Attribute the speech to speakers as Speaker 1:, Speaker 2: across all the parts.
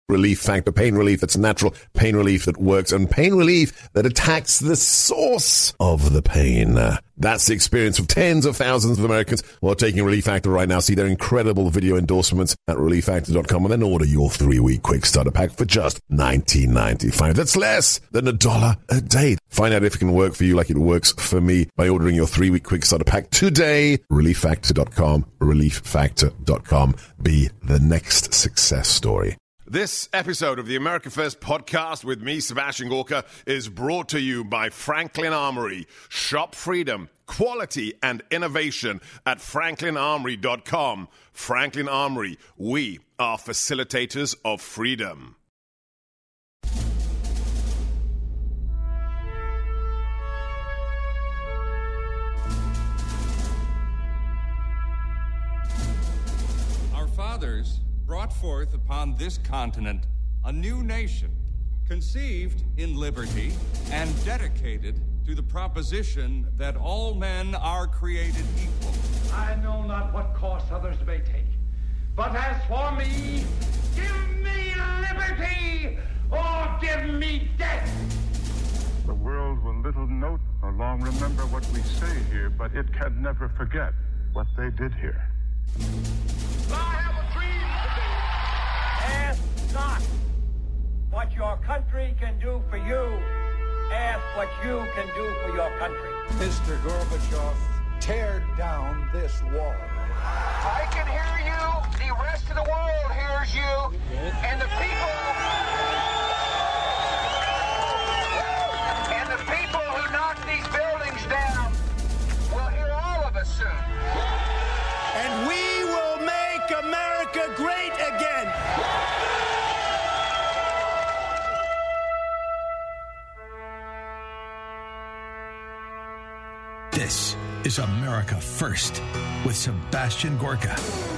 Speaker 1: Relief Factor. Pain relief that's natural, pain relief that works, and pain relief that attacks the source of the pain. That's the experience of tens of thousands of Americans who are taking Relief Factor right now. See their incredible video endorsements at relieffactor.com and then order your 3-week quick starter pack for just $19.95. That's less than $1 a day. Find out if it can work for you like it works for me by ordering your 3-week quick starter pack today. relieffactor.com, relieffactor.com. Be the next success story. This episode of the America First podcast with me, Sebastian Gorka, is brought to you by Franklin Armory. Shop freedom, quality, and innovation at franklinarmory.com. Franklin Armory, we are facilitators of freedom.
Speaker 2: Our fathers brought forth upon this continent a new nation, conceived in liberty and dedicated to the proposition that all men are created equal.
Speaker 3: I know not what course others may take, but as for me, give me liberty or give me death.
Speaker 4: The world will little note or long remember what we say here, but it can never forget what they did here.
Speaker 3: I have a dream today. Ask not what your country can do for you. Ask what you can do for your country.
Speaker 5: Mr. Gorbachev, tear down this wall.
Speaker 3: I can hear you. The rest of the world hears you. And the people who knock these buildings down will hear all of us soon.
Speaker 5: And we will make America great again.
Speaker 6: This is America First with Sebastian Gorka.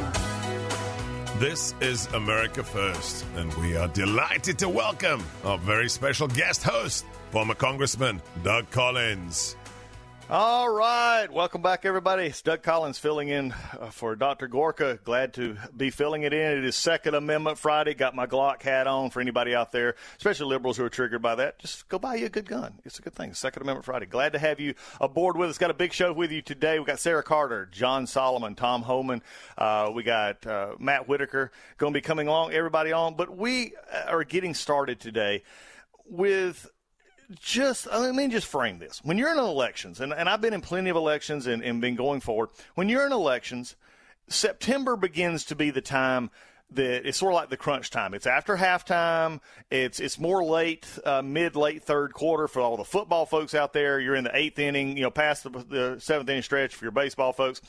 Speaker 1: This is America First, and we are delighted to welcome our very special guest host, former Congressman Doug Collins.
Speaker 7: All right. Welcome back, everybody. It's Doug Collins filling in for Dr. Gorka. Glad to be filling it in. It is Second Amendment Friday. Got my Glock hat on for anybody out there, especially liberals who are triggered by that. Just go buy you a good gun. It's a good thing. Second Amendment Friday. Glad to have you aboard with us. Got a big show with you today. We got Sarah Carter, John Solomon, Tom Homan. We got Matt Whitaker going to be coming along, everybody on. But we are getting started today with let me just frame this. When you're in elections, and I've been in plenty of elections and been going forward, when you're in elections, September begins to be the time that it's sort of like the crunch time. It's after halftime. It's more late, late third quarter for all the football folks out there. You're in the eighth inning, past the seventh inning stretch for your baseball folks.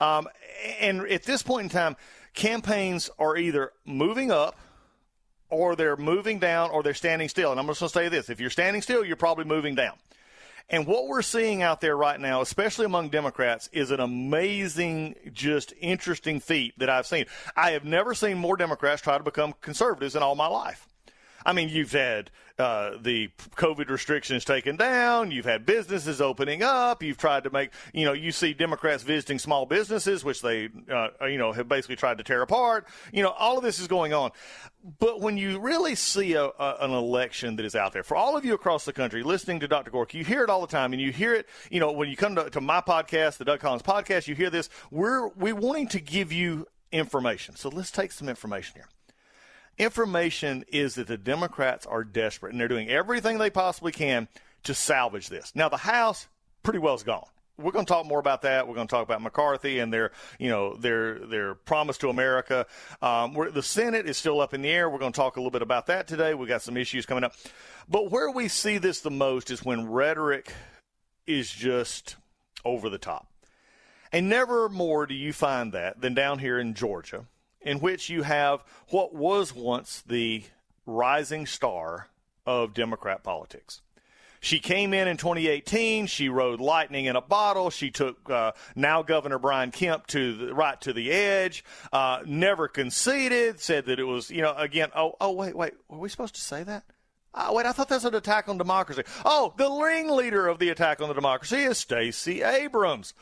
Speaker 7: And at this point in time, campaigns are either moving up, or they're moving down, or they're standing still. And I'm just going to say this. If you're standing still, you're probably moving down. And what we're seeing out there right now, especially among Democrats, is an amazing, just interesting feat that I've seen. I have never seen more Democrats try to become conservatives in all my life. I mean, you've had the COVID restrictions taken down. You've had businesses opening up. You've tried to make, you see Democrats visiting small businesses, which they, have basically tried to tear apart. All of this is going on. But when you really see an election that is out there, for all of you across the country listening to Dr. Gorka, you hear it all the time, and you hear it, when you come to my podcast, the Doug Collins podcast, you hear this. We're wanting to give you information. So let's take some information here. Information is that the Democrats are desperate, and they're doing everything they possibly can to salvage this. Now, the House pretty well is gone. We're going to talk more about that. We're going to talk about McCarthy and their promise to America. The Senate is still up in the air. We're going to talk a little bit about that today. We got some issues coming up. But where we see this the most is when rhetoric is just over the top. And never more do you find that than down here in Georgia, in which you have what was once the rising star of Democrat politics. She came in 2018. She rode lightning in a bottle. She took now Governor Brian Kemp right to the edge, never conceded, said that it was, again, wait, were we supposed to say that? Wait, I thought that's an attack on democracy. Oh, the ringleader of the attack on the democracy is Stacey Abrams.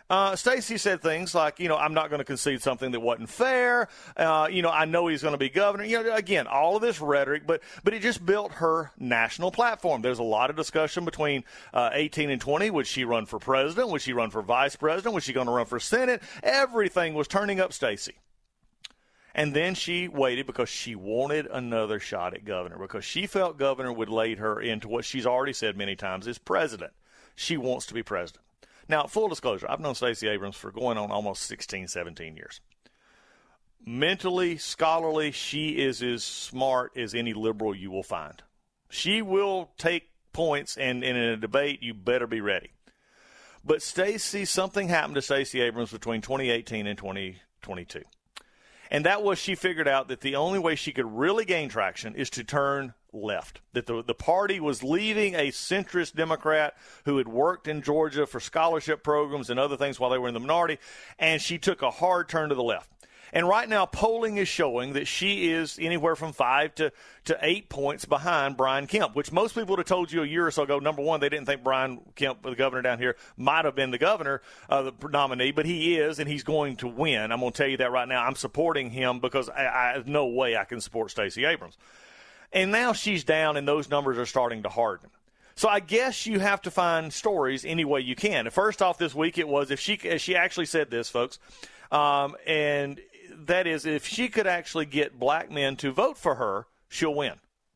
Speaker 7: Stacey said things like, I'm not going to concede something that wasn't fair. I know he's going to be governor. Again, all of this rhetoric, but it just built her national platform. There's a lot of discussion between 18 and 20. Would she run for president? Would she run for vice president? Was she going to run for Senate? Everything was turning up Stacey. And then she waited because she wanted another shot at governor, because she felt governor would lead her into what she's already said many times is president. She wants to be president. Now, full disclosure, I've known Stacey Abrams for going on almost 16, 17 years. Mentally, scholarly, she is as smart as any liberal you will find. She will take points, and in a debate, you better be ready. But something happened to Stacey Abrams between 2018 and 2022. And that was, she figured out that the only way she could really gain traction is to turn left, that the party was leaving a centrist Democrat who had worked in Georgia for scholarship programs and other things while they were in the minority, and she took a hard turn to the left. And right now, polling is showing that she is anywhere from 5 to 8 points behind Brian Kemp, which most people would have told you a year or so ago. Number one, they didn't think Brian Kemp, the governor down here, might have been the governor, the nominee, but he is, and he's going to win. I'm going to tell you that right now. I'm supporting him because I have no way I can support Stacey Abrams. And now she's down, and those numbers are starting to harden. So I guess you have to find stories any way you can. And first off this week, it was, if she actually said this, folks, and that is, if she could actually get black men to vote for her, she'll win.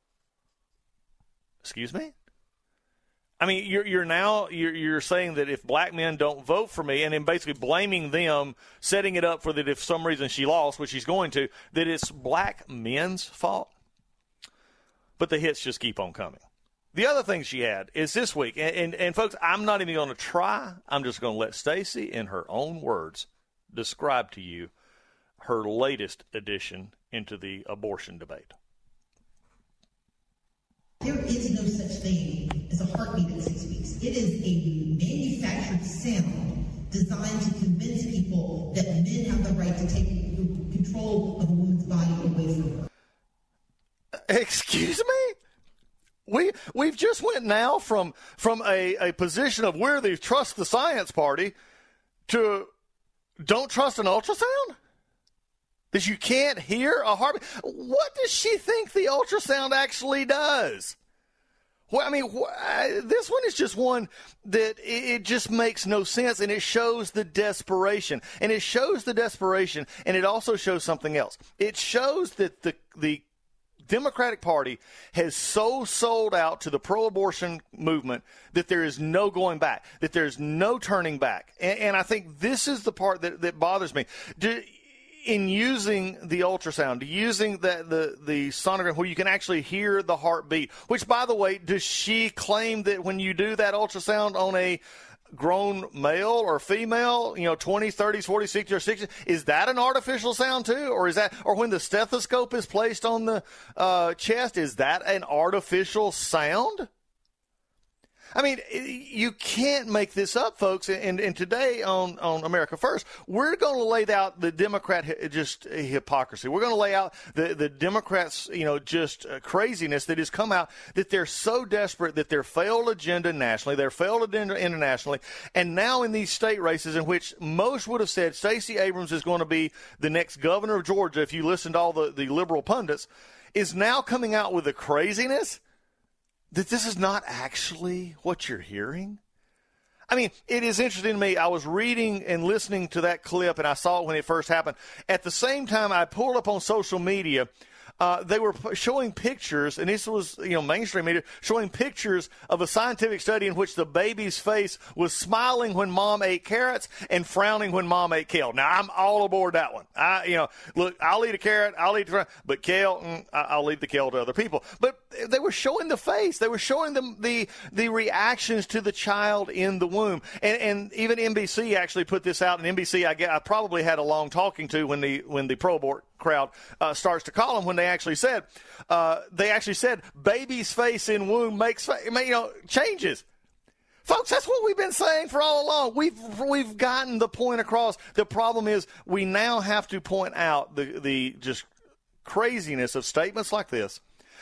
Speaker 7: Excuse me? I mean, you're saying that if black men don't vote for me, and then basically blaming them, setting it up for that if for some reason she lost, which she's going to, that it's black men's fault. But the hits just keep on coming. The other thing she had is this week, and folks, I'm not even going to try. I'm just going to let Stacey, in her own words, describe to you her latest addition into the abortion debate.
Speaker 8: There is no such thing as a heartbeat at 6 weeks. It is a manufactured sound designed to convince people that men have the right to take control of a woman's body away from her.
Speaker 7: Excuse me? We've just went now from a position of we're the trust the science party to don't trust an ultrasound? That you can't hear a heartbeat? What does she think the ultrasound actually does? Well, I mean, this one is just one that it just makes no sense, and it shows the desperation. And it shows the desperation, and it also shows something else. It shows that the Democratic Party has so sold out to the pro-abortion movement that there is no going back, that there's no turning back. And I think this is the part that bothers me. In using the ultrasound, using the sonogram where you can actually hear the heartbeat, which, by the way, does she claim that when you do that ultrasound on a grown male or female, 20s, 30s, 40s, 60s, or 60s, is that an artificial sound too? Or when the stethoscope is placed on the chest, is that an artificial sound? I mean, you can't make this up, folks. And today on America First, we're going to lay out the Democrat just hypocrisy. We're going to lay out the Democrats, just craziness that has come out, that they're so desperate that their failed agenda nationally, their failed agenda internationally, and now in these state races in which most would have said Stacey Abrams is going to be the next governor of Georgia, if you listen to all the liberal pundits, is now coming out with the craziness that this is not actually what you're hearing? I mean, it is interesting to me. I was reading and listening to that clip, and I saw it when it first happened. At the same time, I pulled up on social media. They were showing pictures, and this was, mainstream media, showing pictures of a scientific study in which the baby's face was smiling when mom ate carrots and frowning when mom ate kale. Now, I'm all aboard that one. Look, I'll eat a carrot, I'll eat but kale, I'll leave the kale to other people. But they were showing the face. They were showing them the reactions to the child in the womb. And even NBC actually put this out, and NBC, I probably had a long talking to when the pro-abort crowd starts to call them, when they actually said baby's face in womb changes. Folks, that's what we've been saying for all along. We've gotten the point across. The problem is we now have to point out the just craziness of statements like this.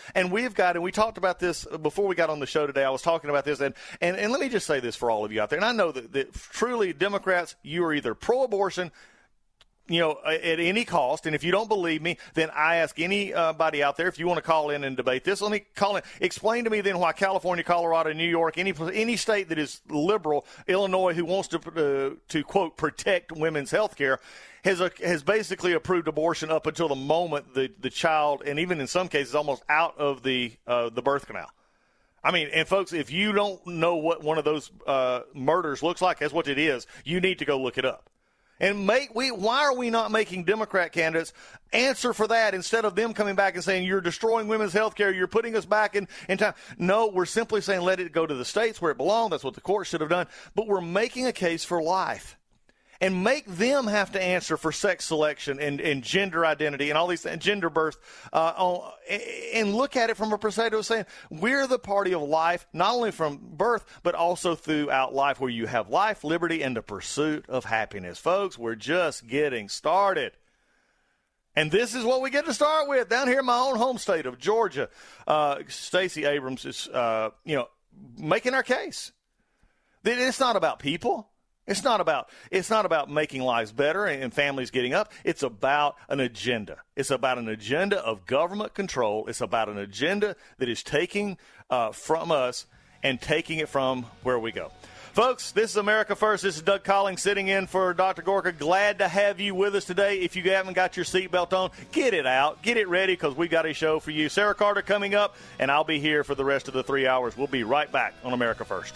Speaker 7: And we talked about this before we got on the show today. I was talking about this, and let me just say this for all of you out there. And I know that truly Democrats, you are either pro-abortion, at any cost. And if you don't believe me, then I ask anybody out there, if you want to call in and debate this, let me call in. Explain to me then why California, Colorado, New York, any state that is liberal, Illinois, who wants to quote, protect women's health care, has basically approved abortion up until the moment the child, and even in some cases almost out of the birth canal. I mean, and folks, if you don't know what one of those murders looks like, that's what it is, you need to go look it up. And why are we not making Democrat candidates answer for that instead of them coming back and saying, you're destroying women's health care, you're putting us back in time? No, we're simply saying let it go to the states where it belongs. That's what the court should have done. But we're making a case for life. And make them have to answer for sex selection and gender identity and all these things, gender birth, and look at it from a perspective of saying we're the party of life, not only from birth, but also throughout life, where you have life, liberty, and the pursuit of happiness. Folks, we're just getting started. And this is what we get to start with down here in my own home state of Georgia. Stacey Abrams is, making our case. It's not about people. It's not about making lives better and families getting up. It's about an agenda. It's about an agenda of government control. It's about an agenda that is taking from us and taking it from where we go. Folks, this is America First. This is Doug Collins sitting in for Dr. Gorka. Glad to have you with us today. If you haven't got your seatbelt on, get it out. Get it ready, because we got a show for you. Sarah Carter coming up, and I'll be here for the rest of the 3 hours. We'll be right back on America First.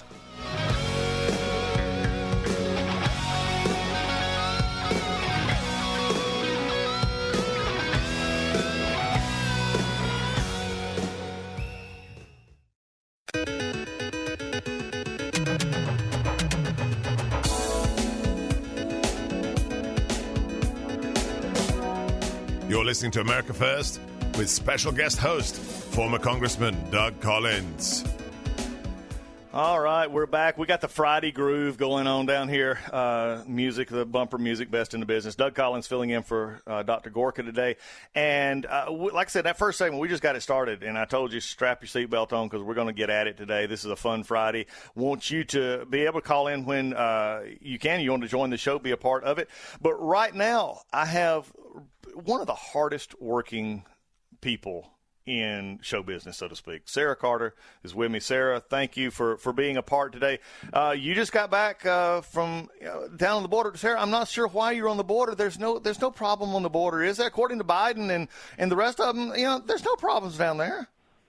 Speaker 1: You're listening to America First with special guest host, former Congressman Doug Collins.
Speaker 7: All right, we're back. We got the Friday groove going on down here. Music, the bumper music, best in the business. Doug Collins filling in for Dr. Gorka today. And like I said, that first segment, we just got it started. And I told you, strap your seatbelt on, because we're going to get at it today. This is a fun Friday. Want you to be able to call in when you can. You want to join the show, be a part of it. But right now, I have one of the hardest working people in show business, so to speak. Sarah Carter is with me. Sarah, thank you for being a part today. You just got back from down on the border. Sarah, I'm not sure why you're on the border. There's no problem on the border, is there? According to Biden and the rest of them, there's no problems down there.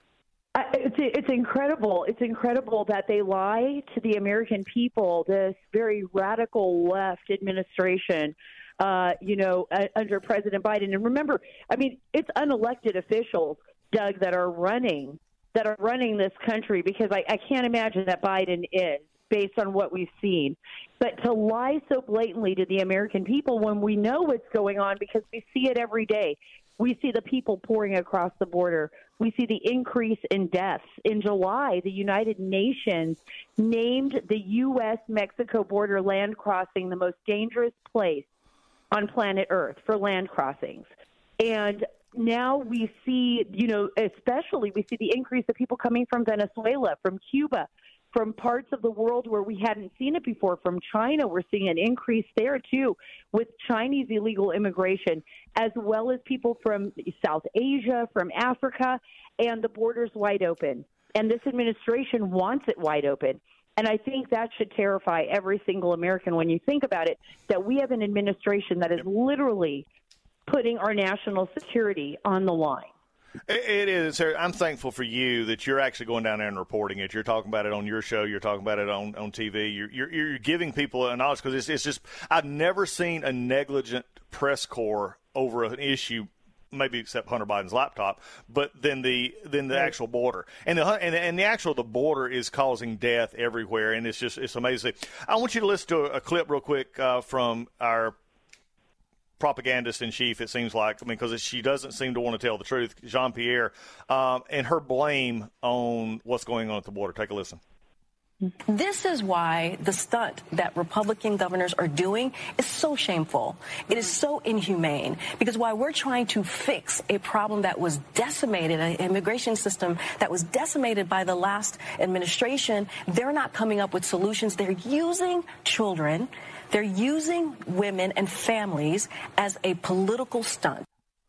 Speaker 9: It's incredible. It's incredible that they lie to the American people, this very radical left administration, under President Biden. And remember, it's unelected officials, Doug, that are running this country, because I can't imagine that Biden is, based on what we've seen. But to lie so blatantly to the American people when we know what's going on, because we see it every day. We see the people pouring across the border. We see the increase in deaths. In July, the United Nations named the U.S.-Mexico border land crossing the most dangerous place on planet Earth for land crossings. And now we see, especially we see the increase of people coming from Venezuela, from Cuba, from parts of the world where we hadn't seen it before, from China. We're seeing an increase there, too, with Chinese illegal immigration, as well as people from South Asia, from Africa, and the border's wide open. And this administration wants it wide open. And I think that should terrify every single American when you think about it, that we have an administration that is literally putting our national security on the line.
Speaker 7: It is, Sarah. I'm thankful for you that you're actually going down there and reporting it. You're talking about it on your show. You're talking about it on TV. You're giving people a knowledge, because it's just, I've never seen a negligent press corps over an issue, maybe except Hunter Biden's laptop, but then the actual border. And the border is causing death everywhere, and it's amazing. I want you to listen to a clip real quick from our propagandist in chief, it seems like, because she doesn't seem to want to tell the truth, Jean-Pierre, and her blame on what's going on at the border. Take a listen.
Speaker 10: This is why the stunt that Republican governors are doing is so shameful. It is so inhumane, because while we're trying to fix a problem that was decimated, an immigration system that was decimated by the last administration, they're not coming up with solutions. They're using children, they're using women and families as a political stunt.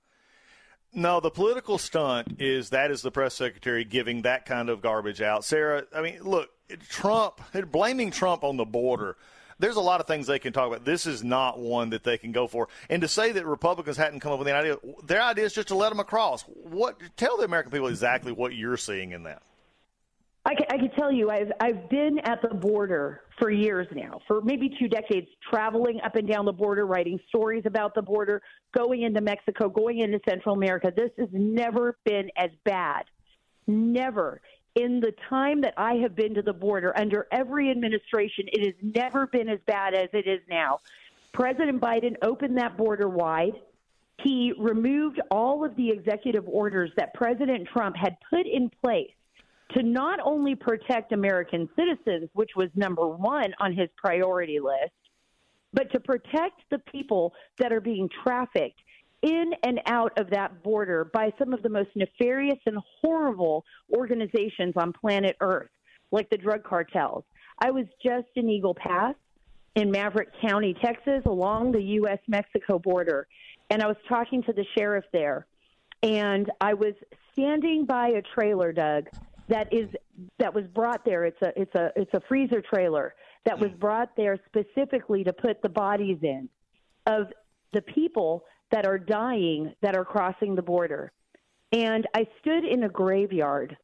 Speaker 7: No, the political stunt is the press secretary giving that kind of garbage out. Sarah, I mean, look, Trump, blaming Trump on the border, there's a lot of things they can talk about. This is not one that they can go for. And to say that Republicans hadn't come up with the idea, their idea is just to let them across. Tell the American people exactly what you're seeing in that.
Speaker 9: I can tell you, I've been at the border for years now, for maybe 2 decades, traveling up and down the border, writing stories about the border, going into Mexico, going into Central America. This has never been as bad. Never. In the time that I have been to the border, under every administration, it has never been as bad as it is now. President Biden opened that border wide. He removed all of the executive orders that President Trump had put in place to not only protect American citizens, which was number one on his priority list, but to protect the people that are being trafficked in and out of that border by some of the most nefarious and horrible organizations on planet Earth, like the drug cartels. I was just in Eagle Pass in Maverick County, Texas, along the U.S.-Mexico border, and I was talking to the sheriff there, and I was standing by a trailer, Doug, that was brought there. It's a freezer trailer that was brought there specifically to put the bodies in of the people that are dying that are crossing the border. And I stood in a graveyard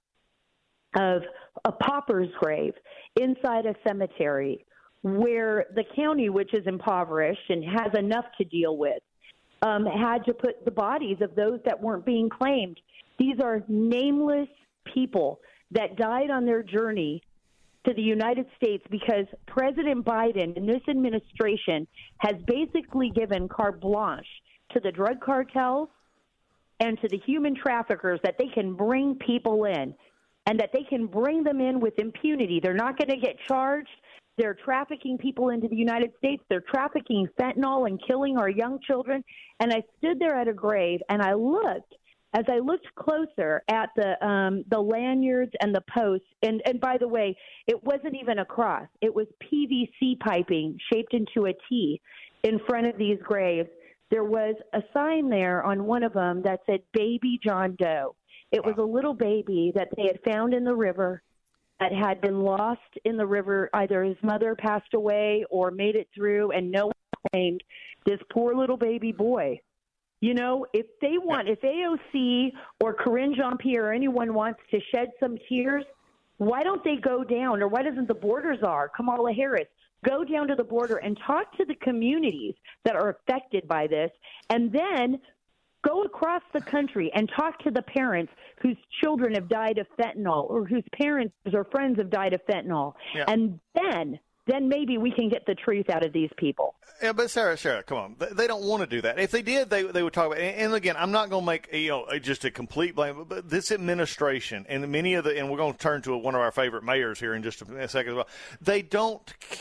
Speaker 9: of a pauper's grave inside a cemetery where the county, which is impoverished and has enough to deal with, had to put the bodies of those that weren't being claimed. These are nameless people that died on their journey to the United States because President Biden and this administration has basically given carte blanche to the drug cartels and to the human traffickers that they can bring people in and that they can bring them in with impunity. They're not going to get charged. They're trafficking people into the United States. They're trafficking fentanyl and killing our young children. And I stood there at a grave and I looked. As I looked closer at the lanyards and the posts, and by the way, it wasn't even a cross. It was PVC piping shaped into a T in front of these graves. There was a sign there on one of them that said, Baby John Doe. It was a little baby that they had found in the river that had been lost in the river. Either his mother passed away or made it through, and no one claimed this poor little baby boy. You know, if AOC or Karine Jean-Pierre or anyone wants to shed some tears, why don't they go down, or why doesn't the border czar, Kamala Harris, go down to the border and talk to the communities that are affected by this, and then go across the country and talk to the parents whose children have died of fentanyl or whose parents or friends have died of fentanyl. Yeah. And then maybe we can get the truth out of these people.
Speaker 7: Yeah, but Sarah, come on. They don't want to do that. If they did, they would talk about it. And again, I'm not going to make just a complete blame, but this administration and many of and we're going to turn to one of our favorite mayors here in just a second as well. They don't.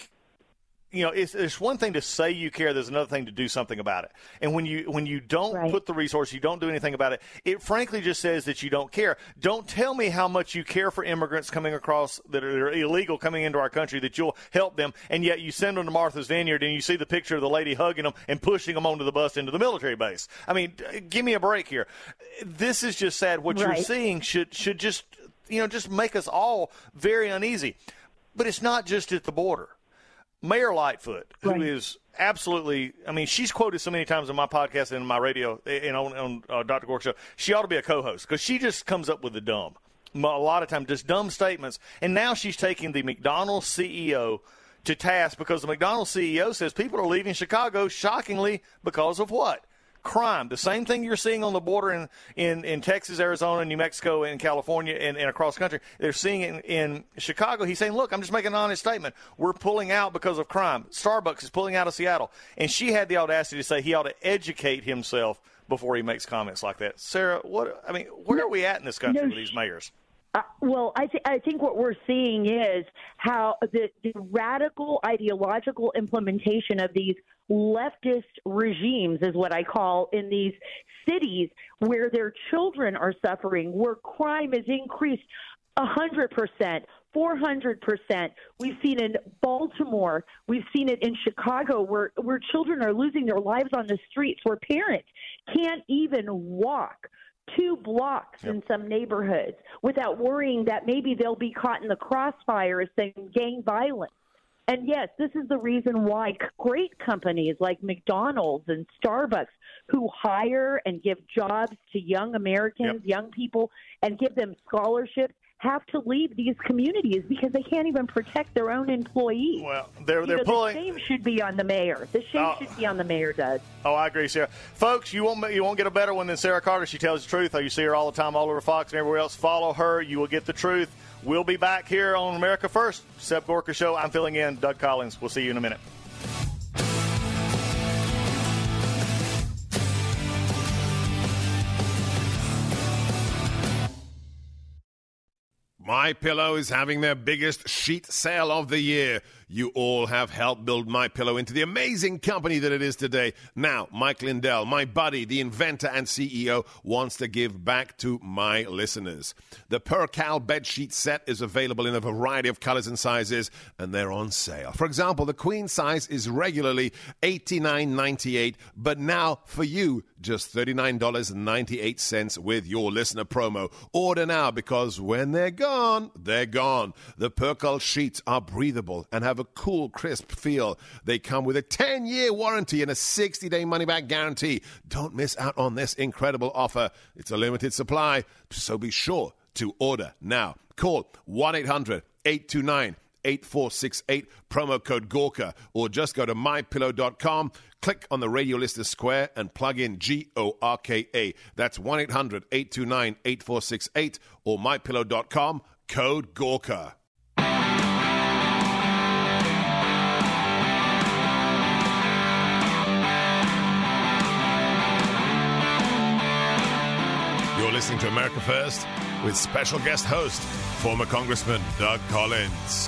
Speaker 7: It's one thing to say you care. There's another thing to do something about it. And when you don't put the resource, you don't do anything about it, it frankly just says that you don't care. Don't tell me how much you care for immigrants coming across that are illegal coming into our country, that you'll help them, and yet you send them to Martha's Vineyard and you see the picture of the lady hugging them and pushing them onto the bus into the military base. I mean, give me a break here. This is just sad. What you're seeing should just make us all very uneasy. But it's not just at the border. Mayor Lightfoot, who is absolutely – I mean, she's quoted so many times on my podcast and in my radio and on Dr. Gorka show. She ought to be a co-host because she just comes up with the dumb. A lot of times just dumb statements. And now she's taking the McDonald's CEO to task because the McDonald's CEO says people are leaving Chicago, shockingly, because of what? Crime. The same thing you're seeing on the border in Texas, Arizona, New Mexico, and California, and across the country. They're seeing it in Chicago. He's saying, look, I'm just making an honest statement. We're pulling out because of crime. Starbucks is pulling out of Seattle. And she had the audacity to say he ought to educate himself before he makes comments like that. Sarah, where are we at in this country with these mayors?
Speaker 9: Well, I think what we're seeing is how the radical ideological implementation of these leftist regimes is what I call in these cities where their children are suffering, where crime is increased 100%, 400%. We've seen in Baltimore, we've seen it in Chicago, where children are losing their lives on the streets, where parents can't even walk 2 blocks in some neighborhoods without worrying that maybe they'll be caught in the crossfire of some gang violence. And yes, this is the reason why great companies like McDonald's and Starbucks, who hire and give jobs to young Americans, young people, and give them scholarships, have to leave these communities because they can't even protect their own employees.
Speaker 7: Well, they're pulling.
Speaker 9: The shame should be on the mayor. The shame should be on the mayor, Doug.
Speaker 7: Oh, I agree, Sarah. Folks, you won't get a better one than Sarah Carter. She tells the truth. You see her all the time all over Fox and everywhere else. Follow her. You will get the truth. We'll be back here on America First, Seb Gorka Show. I'm filling in, Doug Collins. We'll see you in a minute.
Speaker 1: MyPillow is having their biggest sheet sale of the year. You all have helped build MyPillow into the amazing company that it is today. Now, Mike Lindell, my buddy, the inventor and CEO, wants to give back to my listeners. The Percale bedsheet set is available in a variety of colors and sizes, and they're on sale. For example, the queen size is regularly $89.98, but now for you, just $39.98 with your listener promo. Order now, because when they're gone, they're gone. The Percale sheets are breathable and have a cool, crisp feel. They come with a 10-year warranty and a 60-day money-back guarantee. Don't miss out on this incredible offer. It's a limited supply, so be sure to order now. Call 1-800-829-8468, promo code Gorka, or just go to mypillow.com, click on the radio listener square, and plug in GORKA. That's 1-800-829-8468 or mypillow.com, code Gorka. You're listening to America First with special guest host, former Congressman Doug Collins.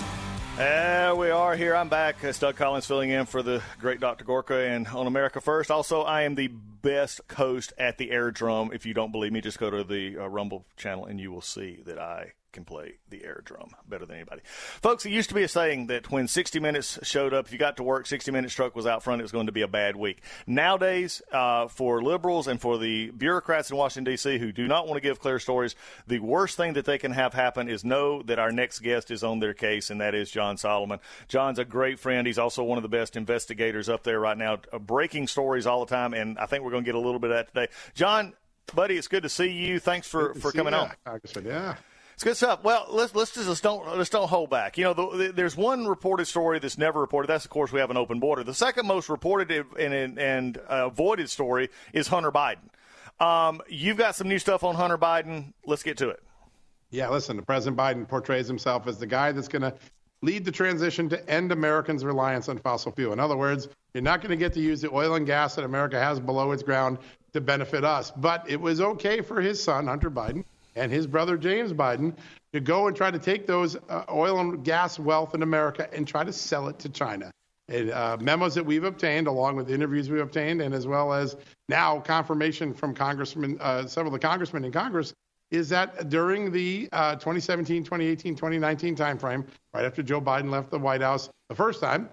Speaker 7: We are here. I'm back. It's Doug Collins filling in for the great Dr. Gorka and on America First. Also, I am the best host at the air drum. If you don't believe me, just go to the Rumble channel and you will see that I can play the air drum better than anybody. Folks, it used to be a saying that when 60 Minutes showed up, if you got to work, 60 Minutes truck was out front, it was going to be a bad week. Nowadays, for liberals and for the bureaucrats in Washington, D.C. who do not want to give clear stories, the worst thing that they can have happen is know that our next guest is on their case, and that is John Solomon. John's a great friend. He's also one of the best investigators up there right now, breaking stories all the time, and I think we're going to get a little bit of that today. John, buddy, it's good to see you. Thanks for coming on.
Speaker 11: Yeah.
Speaker 7: It's good stuff. Well, let's don't hold back. You know, there's one reported story that's never reported. That's, of course, we have an open border. The second most reported and avoided story is Hunter Biden. You've got some new stuff on Hunter Biden. Let's get to it.
Speaker 11: Yeah, listen, President Biden portrays himself as the guy that's going to lead the transition to end Americans' reliance on fossil fuel. In other words, you're not going to get to use the oil and gas that America has below its ground to benefit us. But it was okay for his son, Hunter Biden, and his brother James Biden to go and try to take those oil and gas wealth in America and try to sell it to China. Memos that we've obtained, along with interviews we've obtained, and as well as now confirmation from several of the congressmen in Congress, is that during the 2017, 2018, 2019 timeframe, right after Joe Biden left the White House the first time,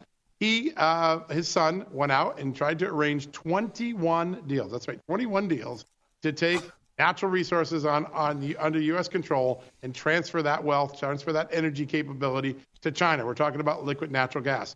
Speaker 11: his son went out and tried to arrange 21 deals. That's right, 21 deals to take natural resources under U.S. control and transfer that wealth, transfer that energy capability to China. We're talking about liquid natural gas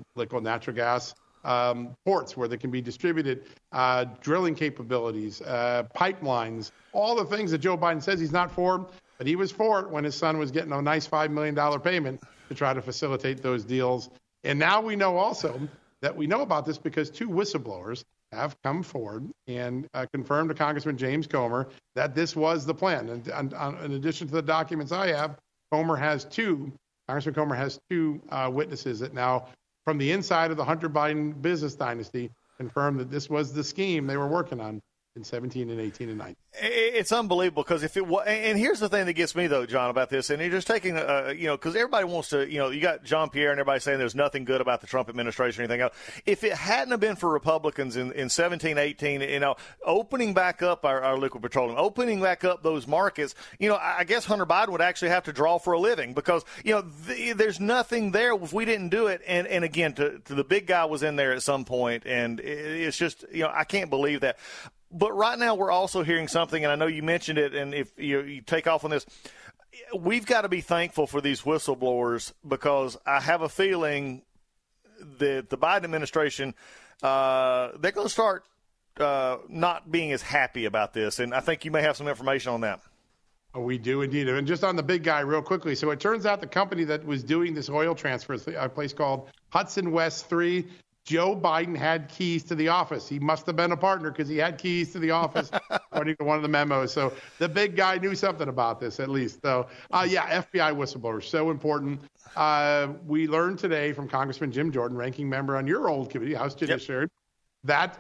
Speaker 11: ports where they can be distributed, drilling capabilities, pipelines, all the things that Joe Biden says he's not for, but he was for it when his son was getting a nice $5 million payment to try to facilitate those deals. And now we know also that we know about this because 2 whistleblowers have come forward and confirmed to Congressman James Comer that this was the plan. And in addition to the documents I have, Congressman Comer has two witnesses that now, from the inside of the Hunter Biden business dynasty, confirmed that this was the scheme they were working on. in 17 and 18 and 19.
Speaker 7: It's unbelievable because if it was, and here's the thing that gets me though, John, about this, and you're just taking, because everybody wants to, you got Jean-Pierre and everybody saying there's nothing good about the Trump administration or anything else. If it hadn't have been for Republicans in 17, 18, opening back up our liquid petroleum, opening back up those markets, I guess Hunter Biden would actually have to draw for a living because, there's nothing there if we didn't do it. And again, to the big guy was in there at some point, and it's just, I can't believe that. But right now we're also hearing something, and I know you mentioned it, and if you take off on this, we've got to be thankful for these whistleblowers because I have a feeling that the Biden administration, they're going to start not being as happy about this, and I think you may have some information on that.
Speaker 11: Oh, we do indeed. And just on the big guy real quickly. So it turns out the company that was doing this oil transfer is a place called Hudson West 3. Joe Biden had keys to the office. He must have been a partner because he had keys to the office, according to one of the memos. So the big guy knew something about this, at least. So, FBI whistleblowers, so important. We learned today from Congressman Jim Jordan, ranking member on your old committee, House Judiciary, that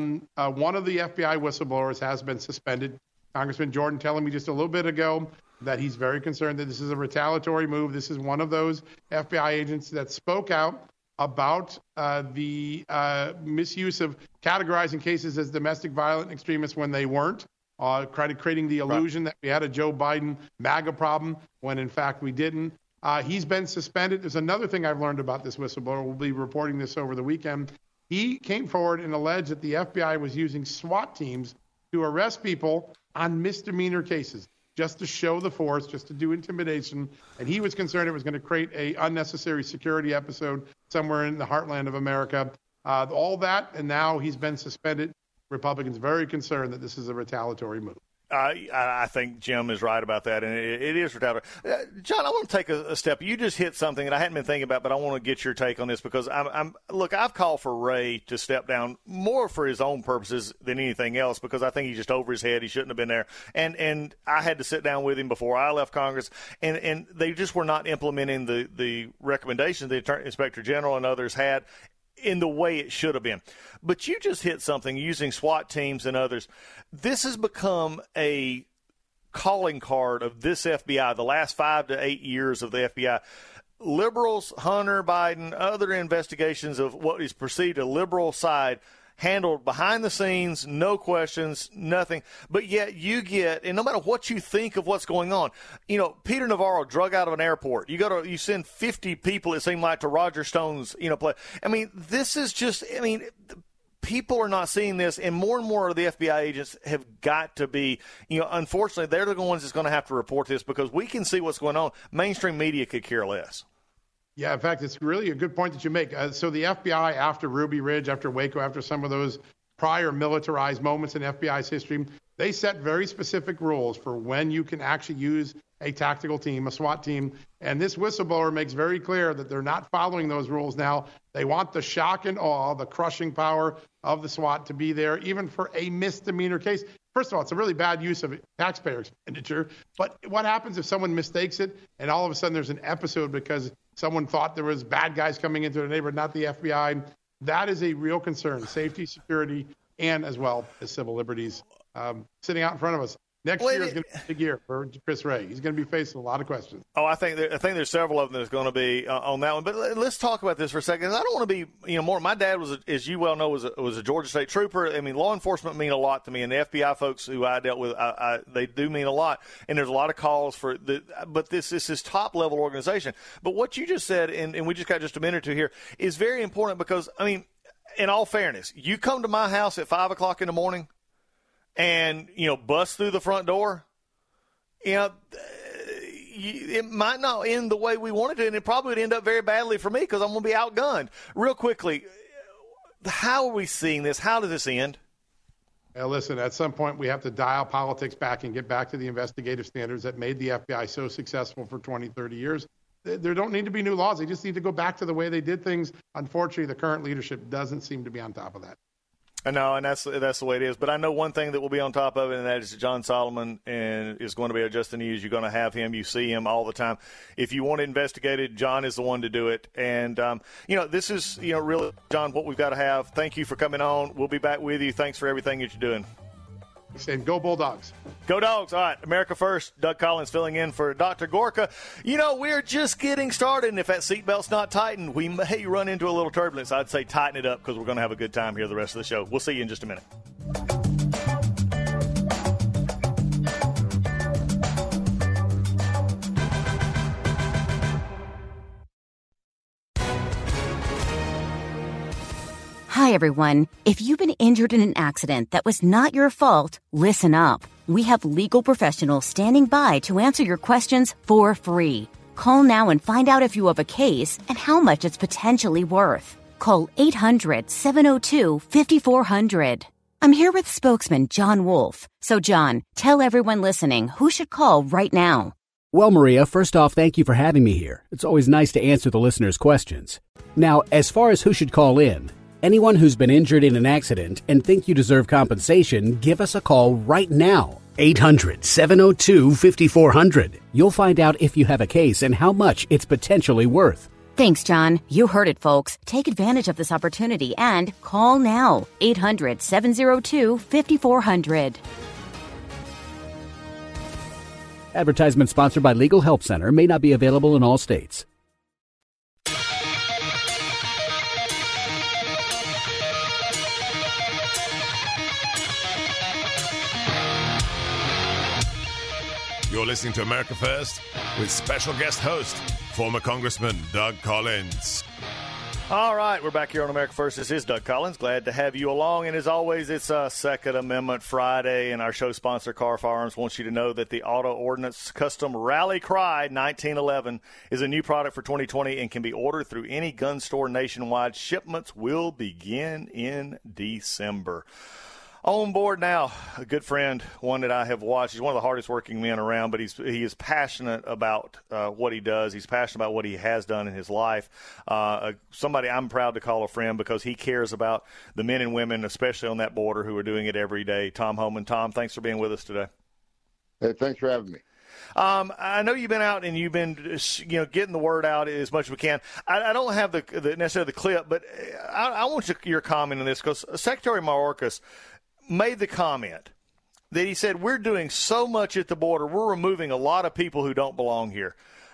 Speaker 11: one of the FBI whistleblowers has been suspended. Congressman Jordan telling me just a little bit ago that he's very concerned that this is a retaliatory move. This is one of those FBI agents that spoke out about the misuse of categorizing cases as domestic violent extremists when they weren't, creating the illusion that we had a Joe Biden MAGA problem when, in fact, we didn't. He's been suspended. There's another thing I've learned about this whistleblower. We'll be reporting this over the weekend. He came forward and alleged that the FBI was using SWAT teams to arrest people on misdemeanor cases, just to show the force, just to do intimidation. And he was concerned it was going to create a unnecessary security episode somewhere in the heartland of America. All that, and now he's been suspended. Republicans very concerned that this is a retaliatory move.
Speaker 7: I think Jim is right about that, and it is retaliatory. John, I want to take a step. You just hit something that I hadn't been thinking about, but I want to get your take on this because I've called for Ray to step down more for his own purposes than anything else because I think he's just over his head. He shouldn't have been there. And I had to sit down with him before I left Congress, and they just were not implementing the recommendations the Inspector General and others had in the way it should have been. But you just hit something using SWAT teams and others. This has become a calling card of this FBI, the last 5 to 8 years of the FBI. Liberals, Hunter Biden, other investigations of what is perceived a liberal side handled behind the scenes, no questions, nothing. But yet you get, and no matter what you think of what's going on, Peter Navarro drug out of an airport. You send 50 people, it seemed like, to Roger Stone's, play. This is just, people are not seeing this, and more of the FBI agents have got to be, unfortunately, they're the ones that's going to have to report this because we can see what's going on. Mainstream media could care less.
Speaker 11: Yeah, in fact, it's really a good point that you make. So the FBI, after Ruby Ridge, after Waco, after some of those prior militarized moments in FBI's history, they set very specific rules for when you can actually use a tactical team, a SWAT team. And this whistleblower makes very clear that they're not following those rules now. They want the shock and awe, the crushing power of the SWAT to be there, even for a misdemeanor case. First of all, it's a really bad use of taxpayer expenditure. But what happens if someone mistakes it and all of a sudden there's an episode because someone thought there was bad guys coming into the neighborhood, not the FBI? That is a real concern, safety, security, and as well as civil liberties sitting out in front of us. Next year is going to be a big year for Chris Wray. He's going to be facing a lot of questions.
Speaker 7: Oh, I think there's several of them that's going to be on that one. But let's talk about this for a second. I don't want to be, more. My dad was, as you well know, was a Georgia State trooper. Law enforcement mean a lot to me, and the FBI folks who I dealt with, they do mean a lot. And there's a lot of calls for but this is top level organization. But what you just said, and we just got just a minute or two here, is very important because in all fairness, you come to my house at 5:00 in the morning. And, bust through the front door, it might not end the way we wanted to, and it probably would end up very badly for me because I'm going to be outgunned. Real quickly, how are we seeing this? How does this end?
Speaker 11: Listen, at some point we have to dial politics back and get back to the investigative standards that made the FBI so successful for 20, 30 years. There don't need to be new laws. They just need to go back to the way they did things. Unfortunately, the current leadership doesn't seem to be on top of that.
Speaker 7: I know, and that's the way it is. But I know one thing that will be on top of it, and that is John Solomon and is going to be at Just the News. You're going to have him. You see him all the time. If you want it investigated, John is the one to do it. And, this is, really, John, what we've got to have. Thank you for coming on. We'll be back with you. Thanks for everything that you're doing.
Speaker 11: Saying go Bulldogs.
Speaker 7: Go Dogs. All right, America First. Doug Collins filling in for Dr. Gorka. You know, we're just getting started, and if that seatbelt's not tightened, we may run into a little turbulence. I'd say tighten it up because we're going to have a good time here the rest of the show. We'll see you in just a minute.
Speaker 12: Hi, everyone. If you've been injured in an accident that was not your fault, listen up. We have legal professionals standing by to answer your questions for free. Call now and find out if you have a case and how much it's potentially worth. Call 800-702-5400. I'm here with spokesman John Wolf. So, John, tell everyone listening who should call right now.
Speaker 13: Well, Maria, first off, thank you for having me here. It's always nice to answer the listeners' questions. Now, as far as who should call in, anyone who's been injured in an accident and think you deserve compensation, give us a call right now. 800-702-5400. You'll find out if you have a case and how much it's potentially worth.
Speaker 12: Thanks, John. You heard it, folks. Take advantage of this opportunity and call now. 800-702-5400.
Speaker 13: Advertisement sponsored by Legal Help Center. May not be available in all states.
Speaker 1: You're listening to America First with special guest host, former Congressman Doug Collins.
Speaker 7: All right, we're back here on America First. This is Doug Collins. Glad to have you along. And as always, it's Second Amendment Friday, and our show sponsor, Car Firearms, wants you to know that the Auto Ordnance Custom Rally Cry 1911 is a new product for 2020 and can be ordered through any gun store nationwide. Shipments will begin in December. On board now, a good friend, one that I have watched. He's one of the hardest working men around, but he is passionate about what he does. He's passionate about what he has done in his life. Somebody I'm proud to call a friend because he cares about the men and women, especially on that border, who are doing it every day. Tom Homan. Tom, thanks for being with us today.
Speaker 14: Hey, thanks for having me.
Speaker 7: I know you've been out and you've been, getting the word out as much as we can. I don't have necessarily the clip, but I want your comment on this because Secretary Mayorkas made the comment that he said, we're doing so much at the border, we're removing a lot of people who don't belong here.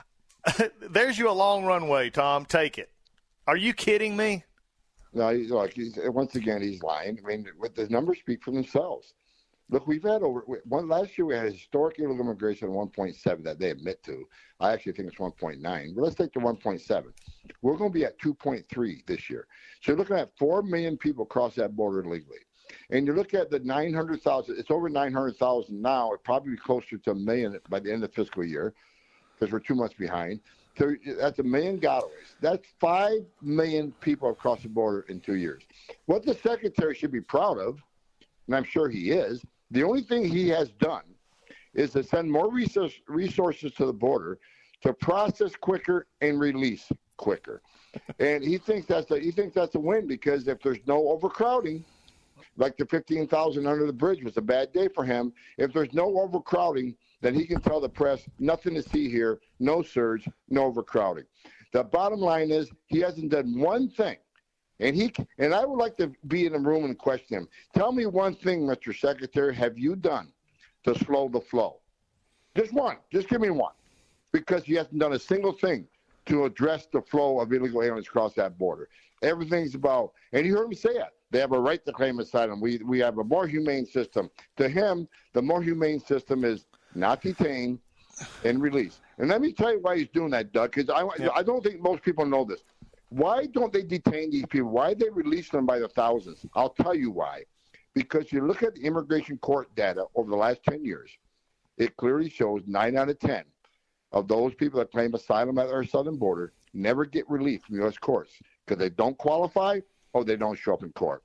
Speaker 7: There's you a long runway, Tom. Take it. Are you kidding me?
Speaker 14: No, once again, he's lying. I mean, the numbers speak for themselves. Look, we've had last year we had historic illegal immigration of 1.7 that they admit to. I actually think it's 1.9. But let's take the 1.7. We're going to be at 2.3 this year. So you're looking at 4 million people cross that border illegally. And you look at the 900,000, it's over 900,000 now. It'll probably be closer to 1 million by the end of the fiscal year because we're 2 months behind. So that's 1 million gotaways. That's 5 million people across the border in 2 years. What the secretary should be proud of, and I'm sure he is, the only thing he has done is to send more resources to the border to process quicker and release quicker. And he thinks that's a win because if there's no overcrowding, like the 15,000 under the bridge was a bad day for him. If there's no overcrowding, then he can tell the press, nothing to see here, no surge, no overcrowding. The bottom line is he hasn't done one thing. And I would like to be in the room and question him. Tell me one thing, Mr. Secretary, have you done to slow the flow? Just one. Just give me one. Because he hasn't done a single thing to address the flow of illegal aliens across that border. Everything's about, and you heard him say it, they have a right to claim asylum. We have a more humane system. To him, the more humane system is not detain and release. And let me tell you why he's doing that, Doug, because I don't think most people know this. Why don't they detain these people? Why do they release them by the thousands? I'll tell you why. Because you look at the immigration court data over the last 10 years, it clearly shows 9 out of 10 of those people that claim asylum at our southern border never get relief from U.S. courts because they don't qualify or they don't show up in court.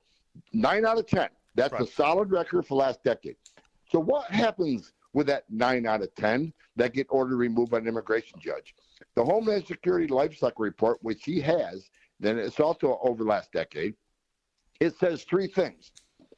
Speaker 14: 9 out of 10. That's right. A solid record for the last decade. So what happens with that 9 out of 10 that get ordered removed by an immigration judge? The Homeland Security Life Cycle Report, which he has, then it's also over the last decade, it says 3 things.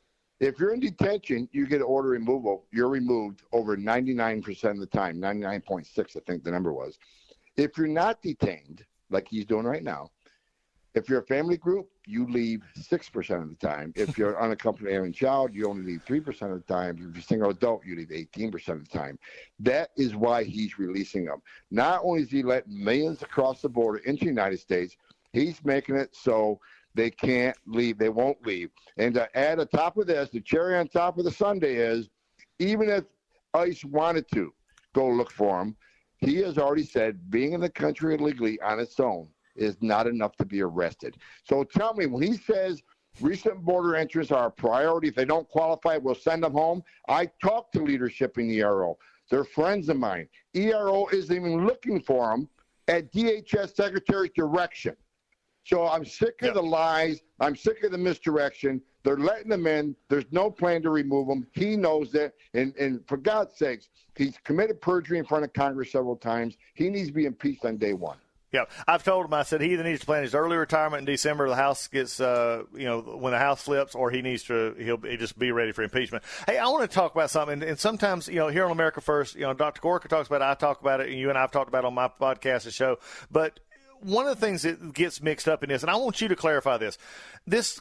Speaker 14: If you're in detention, you get an order removal. You're removed over 99% of the time, 99.6, I think the number was. If you're not detained, like he's doing right now, If you're a family group, you leave 6% of the time. If you're unaccompanied child, you only leave 3% of the time. If you're a single adult, you leave 18% of the time. That is why he's releasing them. Not only is he letting millions across the border into the United States, he's making it so they can't leave. They won't leave. And to add on top of this, the cherry on top of the sundae is, even if ICE wanted to go look for him, he has already said being in the country illegally on its own is not enough to be arrested. So tell me, when he says recent border entrants are a priority, if they don't qualify, we'll send them home. I talked to leadership in ERO. They're friends of mine. ERO isn't even looking for them at DHS Secretary's direction. So I'm sick of the lies. I'm sick of the misdirection. They're letting them in. There's no plan to remove them. He knows it. And for God's sakes, he's committed perjury in front of Congress several times. He needs to be impeached on day one.
Speaker 7: Yeah, I've told him, I said he either needs to plan his early retirement in December, the House gets, when the House flips, or he'll just be ready for impeachment. Hey, I want to talk about something, and sometimes, here on America First, Dr. Gorka talks about it, I talk about it, and you and I have talked about it on my podcast and show, but one of the things that gets mixed up in this, and I want you to clarify this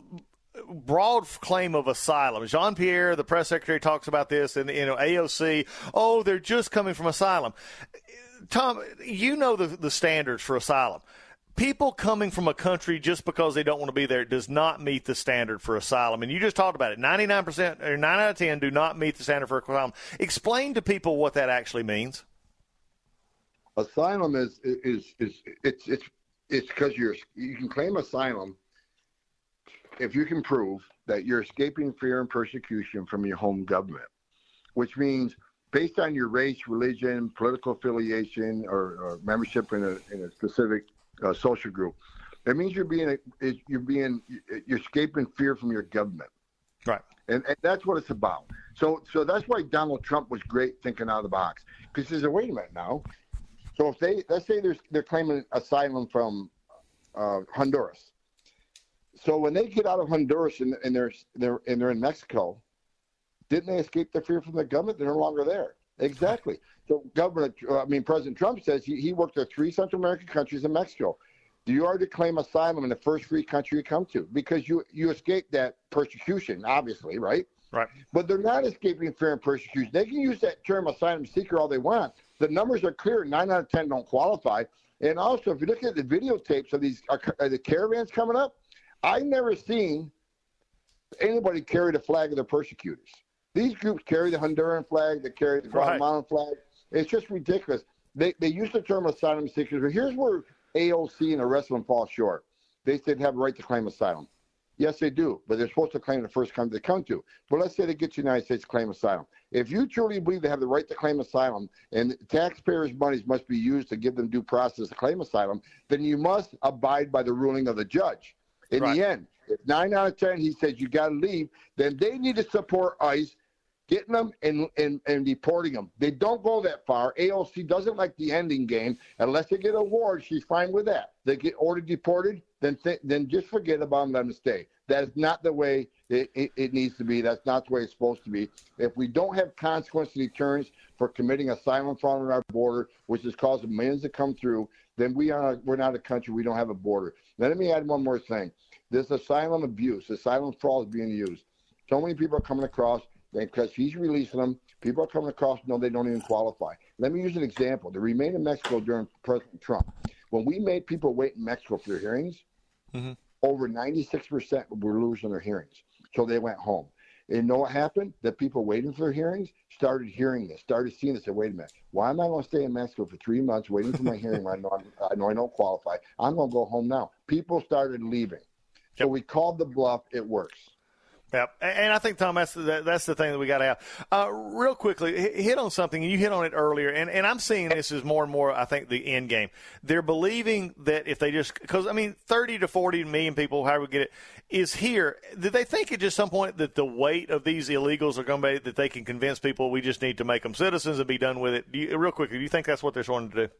Speaker 7: broad claim of asylum. Jean-Pierre, the press secretary, talks about this, and AOC, they're just coming from asylum. Tom, you know the standards for asylum. People coming from a country just because they don't want to be there does not meet the standard for asylum. And you just talked about it. 99% or 9 out of 10 do not meet the standard for asylum. Explain to people what that actually means.
Speaker 14: Asylum is because you can claim asylum if you can prove that you're escaping fear and persecution from your home government, which means based on your race, religion, political affiliation, or membership in a specific social group, it means you're escaping fear from your government.
Speaker 7: Right.
Speaker 14: And that's what it's about. So that's why Donald Trump was great thinking out of the box, because he says, wait a minute now. So if let's say they're claiming asylum from Honduras. So when they get out of Honduras and they're in Mexico, didn't they escape the fear from the government? They're no longer there. Exactly. So President Trump says he worked at 3 Central American countries in Mexico. Do you already claim asylum in the first free country you come to? Because you escape that persecution, obviously, right?
Speaker 7: Right.
Speaker 14: But they're not escaping fear and persecution. They can use that term asylum seeker all they want. The numbers are clear. 9 out of 10 don't qualify. And also, if you look at the videotapes of these the caravans coming up, I've never seen anybody carry the flag of the persecutors. These groups carry the Honduran flag, they carry the Guatemalan flag. It's just ridiculous. They use the term asylum seekers, but here's where AOC and the rest of them fall short. They said have a right to claim asylum. Yes, they do, but they're supposed to claim the first country they come to. But let's say they get to the United States to claim asylum. If you truly believe they have the right to claim asylum and taxpayers' monies must be used to give them due process to claim asylum, then you must abide by the ruling of the judge. In the end, if 9 out of 10 he says you got to leave, then they need to support ICE getting them and deporting them. They don't go that far. AOC doesn't like the ending game. Unless they get an award, she's fine with that. They get ordered deported, then just forget about them, let them stay. That is not the way it needs to be. That's not the way it's supposed to be. If we don't have consequence and deterrence for committing asylum fraud on our border, which is causing millions to come through, then we're not a country. We don't have a border. Let me add one more thing. This asylum abuse, asylum fraud is being used. So many people are coming across, because he's releasing them, people are coming across, no, they don't even qualify. Let me use an example. They remained in Mexico during President Trump. When we made people wait in Mexico for their hearings, over 96% were losing their hearings. So they went home. And you know what happened? The people waiting for their hearings started hearing this, started seeing this, and said, wait a minute, why am I going to stay in Mexico for 3 months waiting for my hearing when I know I don't qualify? I'm going to go home now. People started leaving. So we called the bluff. It works.
Speaker 7: Yeah, and I think, Tom, that's the thing that we got to have. Real quickly, hit on something. You hit on it earlier, and I'm seeing this as more and more, I think, the end game. They're believing that if they just – because, 30 to 40 million people, however we get it, is here. Did they think at just some point that the weight of these illegals are going to be that they can convince people we just need to make them citizens and be done with it? Real quickly, do you think that's what they're trying to do?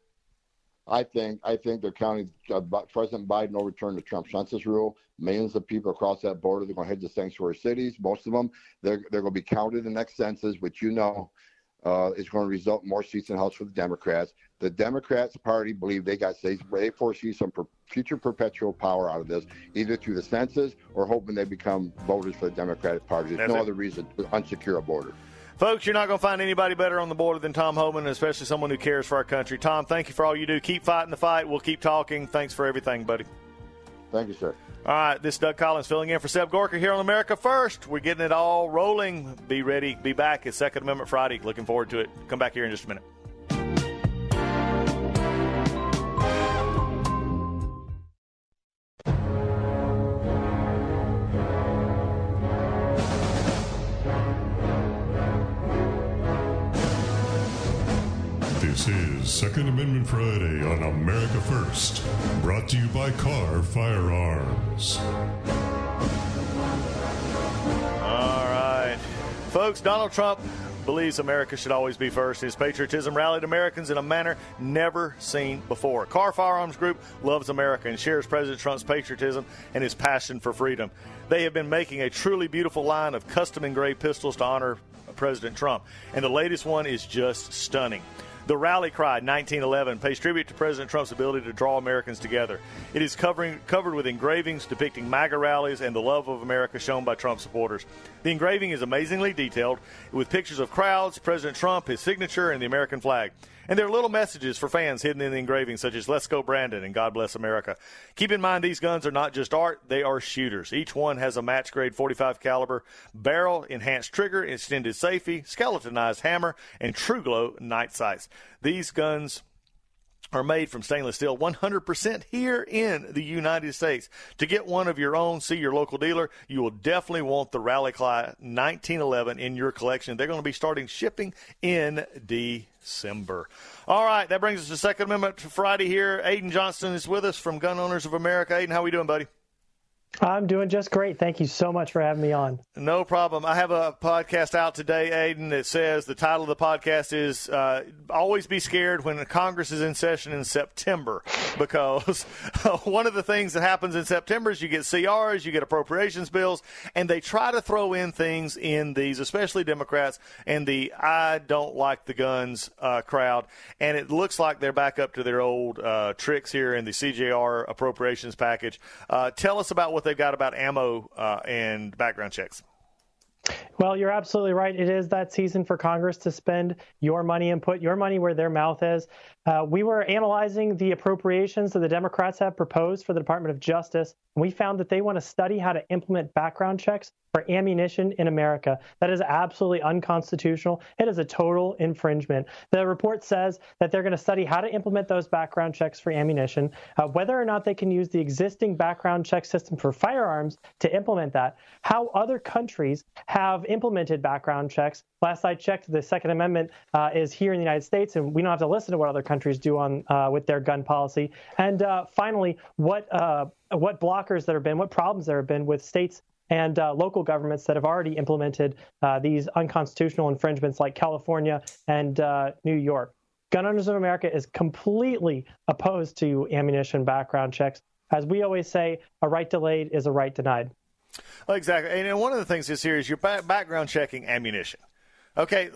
Speaker 14: I think they're counting President Biden overturned the Trump census rule. Millions of people across that border, they're going to head to sanctuary cities. Most of them, they're going to be counted in the next census, which It's going to result in more seats in the House for the Democrats. The Democrats Party believe they foresee some future perpetual power out of this, either through the census or hoping they become voters for the Democratic Party. There's no other reason to unsecure a border.
Speaker 7: Folks, you're not going to find anybody better on the border than Tom Homan, especially someone who cares for our country. Tom, thank you for all you do. Keep fighting the fight. We'll keep talking. Thanks for everything, buddy.
Speaker 14: Thank you, sir.
Speaker 7: All right, this is Doug Collins filling in for Seb Gorka here on America First. We're getting it all rolling. Be ready. Be back. It's Second Amendment Friday. Looking forward to it. Come back here in just a minute.
Speaker 15: This is Second Amendment Friday on America First, brought to you by Carr Firearms.
Speaker 7: All right. Folks, Donald Trump believes America should always be first. His patriotism rallied Americans in a manner never seen before. Carr Firearms Group loves America and shares President Trump's patriotism and his passion for freedom. They have been making a truly beautiful line of custom engraved pistols to honor President Trump, and the latest one is just stunning. The Rally Cry 1911 pays tribute to President Trump's ability to draw Americans together. It is covered with engravings depicting MAGA rallies and the love of America shown by Trump supporters. The engraving is amazingly detailed, with pictures of crowds, President Trump, his signature, and the American flag. And there are little messages for fans hidden in the engraving, such as "Let's go Brandon" and "God bless America." Keep in mind, these guns are not just art, they are shooters. Each one has a match-grade .45 caliber barrel, enhanced trigger, extended safety, skeletonized hammer, and true-glow night sights. These guns are made from stainless steel 100% here in the United States. To get one of your own, see your local dealer. You will definitely want the Rally Cry 1911 in your collection. They're going to be starting shipping in December. All right, that brings us to Second Amendment Friday here. Aiden Johnston is with us from Gun Owners of America. Aiden, how are we doing, buddy?
Speaker 16: I'm doing just great. Thank you so much for having me on.
Speaker 7: No problem. I have a podcast out today, Aiden, that says the title of the podcast is Always Be Scared When Congress is in Session in September, because one of the things that happens in September is you get CRs, you get appropriations bills, and they try to throw in things in these, especially Democrats, and the I don't like the guns crowd, and it looks like they're back up to their old tricks here in the CJR appropriations package. Tell us about what they've got about ammo and background checks.
Speaker 16: Well, you're absolutely right. It is that season for Congress to spend your money and put your money where their mouth is. We were analyzing the appropriations that the Democrats have proposed for the Department of Justice, and we found that they want to study how to implement background checks for ammunition in America. That is absolutely unconstitutional. It is a total infringement. The report says that they're going to study how to implement those background checks for ammunition, whether or not they can use the existing background check system for firearms to implement that, how other countries have implemented background checks. Last I checked, the Second Amendment is here in the United States, and we don't have to listen to what other countries do on with their gun policy. And finally, what blockers there have been, what problems there have been with states and local governments that have already implemented these unconstitutional infringements, like California and New York. Gun Owners of America is completely opposed to ammunition background checks. As we always say, a right delayed is a right denied.
Speaker 7: Exactly. And one of the things is here is you're background checking ammunition. Okay,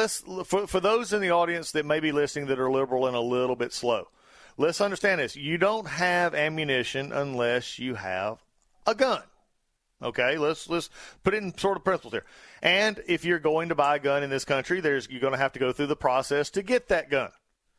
Speaker 7: for those in the audience that may be listening that are liberal and a little bit slow, let's understand this. You don't have ammunition unless you have a gun. Okay, let's put it in sort of principles here. And if you're going to buy a gun in this country, you're going to have to go through the process to get that gun.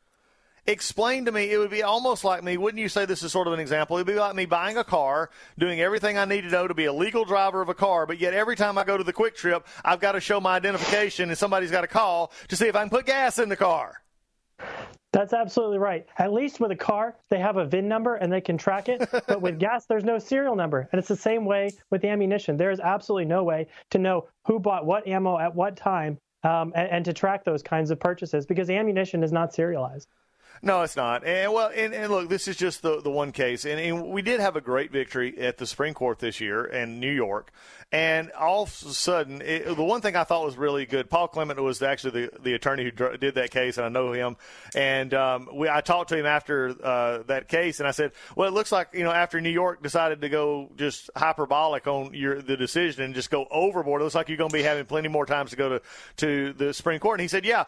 Speaker 7: Explain to me, it would be almost like me, wouldn't you say this is sort of an example? It would be like me buying a car, doing everything I need to know to be a legal driver of a car, but yet every time I go to the Quick Trip, I've got to show my identification and somebody's got to call to see if I can put gas in the car.
Speaker 16: That's absolutely right. At least with a car, they have a VIN number and they can track it. But with gas, there's no serial number. And it's the same way with ammunition. There is absolutely no way to know who bought what ammo at what time and to track those kinds of purchases because ammunition is not serialized.
Speaker 7: No, it's not. And look, this is just the one case. And we did have a great victory at the Supreme Court this year in New York. And all of a sudden, the one thing I thought was really good, Paul Clement was actually the attorney who did that case, and I know him. And I talked to him after that case, and I said, well, it looks like, after New York decided to go just hyperbolic on the decision and just go overboard, it looks like you're going to be having plenty more times to go to the Supreme Court. And he said, yeah,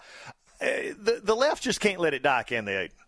Speaker 7: the left just can't let it die, can they, Aiden?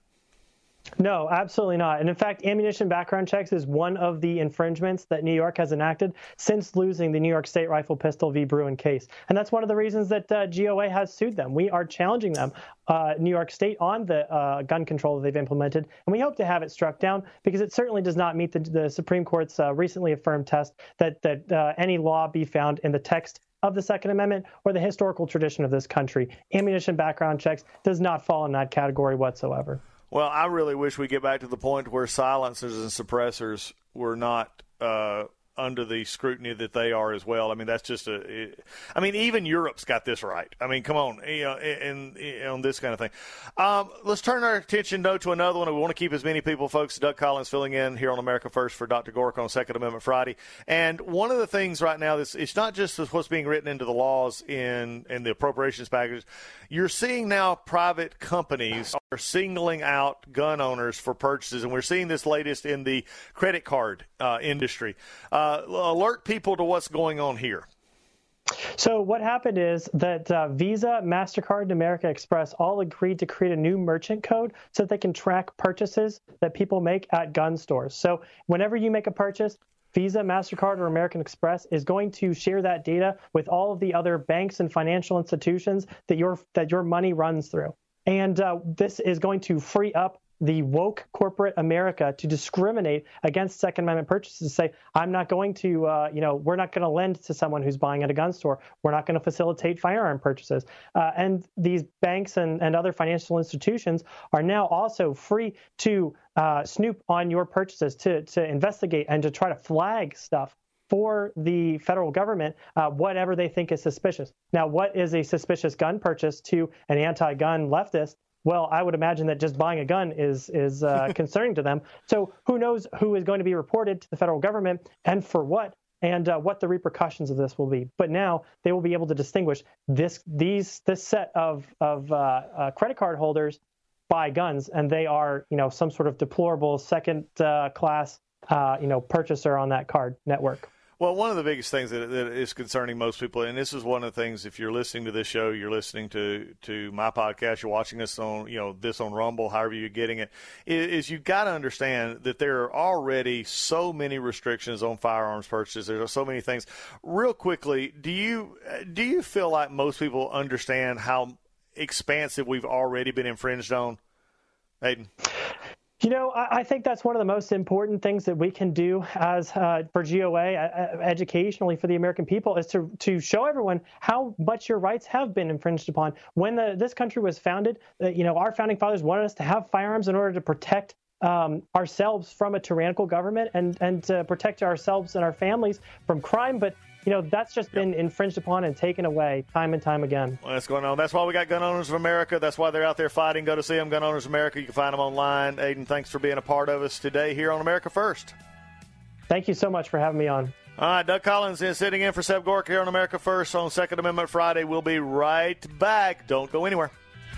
Speaker 16: No, absolutely not. And in fact, ammunition background checks is one of the infringements that New York has enacted since losing the New York State rifle pistol v. Bruen case. And that's one of the reasons that GOA has sued them. We are challenging them, New York State, on the gun control that they've implemented. And we hope to have it struck down because it certainly does not meet the Supreme Court's recently affirmed test that any law be found in the text of the Second Amendment or the historical tradition of this country. Ammunition background checks does not fall in that category whatsoever.
Speaker 7: Well, I really wish we get back to the point where silencers and suppressors were not under the scrutiny that they are as well. I mean, that's just even Europe's got this right. I mean, come on, on this kind of thing. Let's turn our attention, though, to another one. We want to keep as many people, folks. Doug Collins filling in here on America First for Dr. Gorka on Second Amendment Friday. And one of the things right now, it's not just what's being written into the laws in the appropriations package. You're seeing now private companies are singling out gun owners for purchases, and we're seeing this latest in the credit card industry. Alert people to what's going on here.
Speaker 16: So what happened is that Visa, MasterCard, and American Express all agreed to create a new merchant code so that they can track purchases that people make at gun stores. So whenever you make a purchase, Visa, MasterCard, or American Express is going to share that data with all of the other banks and financial institutions that your money runs through. And this is going to free up the woke corporate America to discriminate against Second Amendment purchases, say, I'm not going to, we're not going to lend to someone who's buying at a gun store. We're not going to facilitate firearm purchases. And these banks and other financial institutions are now also free to snoop on your purchases, to investigate and to try to flag stuff for the federal government, whatever they think is suspicious. Now, what is a suspicious gun purchase to an anti-gun leftist? Well, I would imagine that just buying a gun is concerning to them. So who knows who is going to be reported to the federal government and for what, and what the repercussions of this will be. But now they will be able to distinguish this set of credit card holders buy guns, and they are some sort of deplorable second class purchaser on that card network.
Speaker 7: Well, one of the biggest things that is concerning most people, and this is one of the things, if you're listening to this show, you're listening to my podcast, you're watching this on, this on Rumble, however you're getting it, is you've got to understand that there are already so many restrictions on firearms purchases. There are so many things. Real quickly, do you feel like most people understand how expansive we've already been infringed on, Aiden?
Speaker 16: I think that's one of the most important things that we can do as for GOA educationally for the American people is to show everyone how much your rights have been infringed upon. When this country was founded, our founding fathers wanted us to have firearms in order to protect ourselves from a tyrannical government and to protect ourselves and our families from crime. But that's just been infringed upon and taken away time and time again.
Speaker 7: Well, that's going on. That's why we got Gun Owners of America. That's why they're out there fighting. Go to see them, Gun Owners of America. You can find them online. Aiden, thanks for being a part of us today here on America First.
Speaker 16: Thank you so much for having me on.
Speaker 7: All right, Doug Collins is sitting in for Seb Gorka here on America First on Second Amendment Friday. We'll be right back. Don't go anywhere.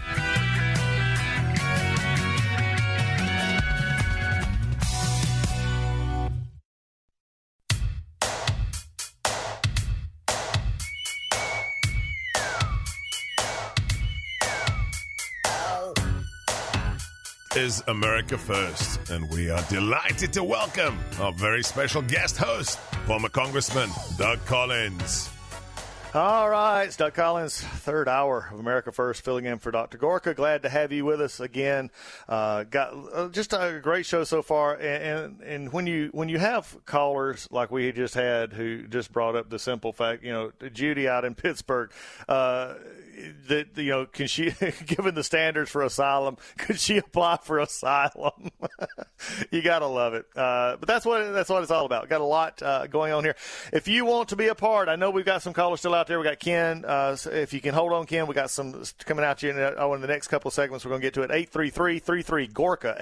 Speaker 1: Is America First, and we are delighted to welcome our very special guest host, former Congressman Doug Collins.
Speaker 7: All right, it's Doug Collins, third hour of America First, filling in for Dr. Gorka. Glad to have you with us again. Got just a great show so far, and when you have callers like we just had who just brought up the simple fact, Judy out in Pittsburgh, that can she, given the standards for asylum, could she apply for asylum? You gotta love it. But that's what it's all about. Got a lot going on here. If you want to be a part, I know we've got some callers still out there. We got Ken. So if you can hold on, Ken, we got some coming out to you in the next couple of segments. We're going to get to it. 833-33 Gorka,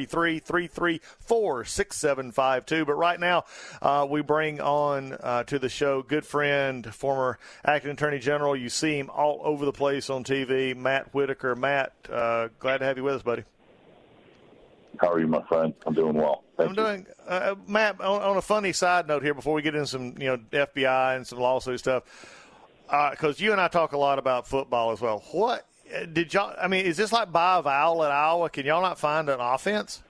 Speaker 7: 833-334-6752. But right now, we bring on to the show good friend, former acting attorney general. You see him all over the place on TV, Matt Whitaker. Matt, glad to have you with us, buddy.
Speaker 17: How are you, my friend? I'm doing well. Thank you.
Speaker 7: Matt, on a funny side note here before we get into some, FBI and some lawsuit stuff, because you and I talk a lot about football as well. What did y'all, is this like buy a vowel at Iowa? Can y'all not find an offense?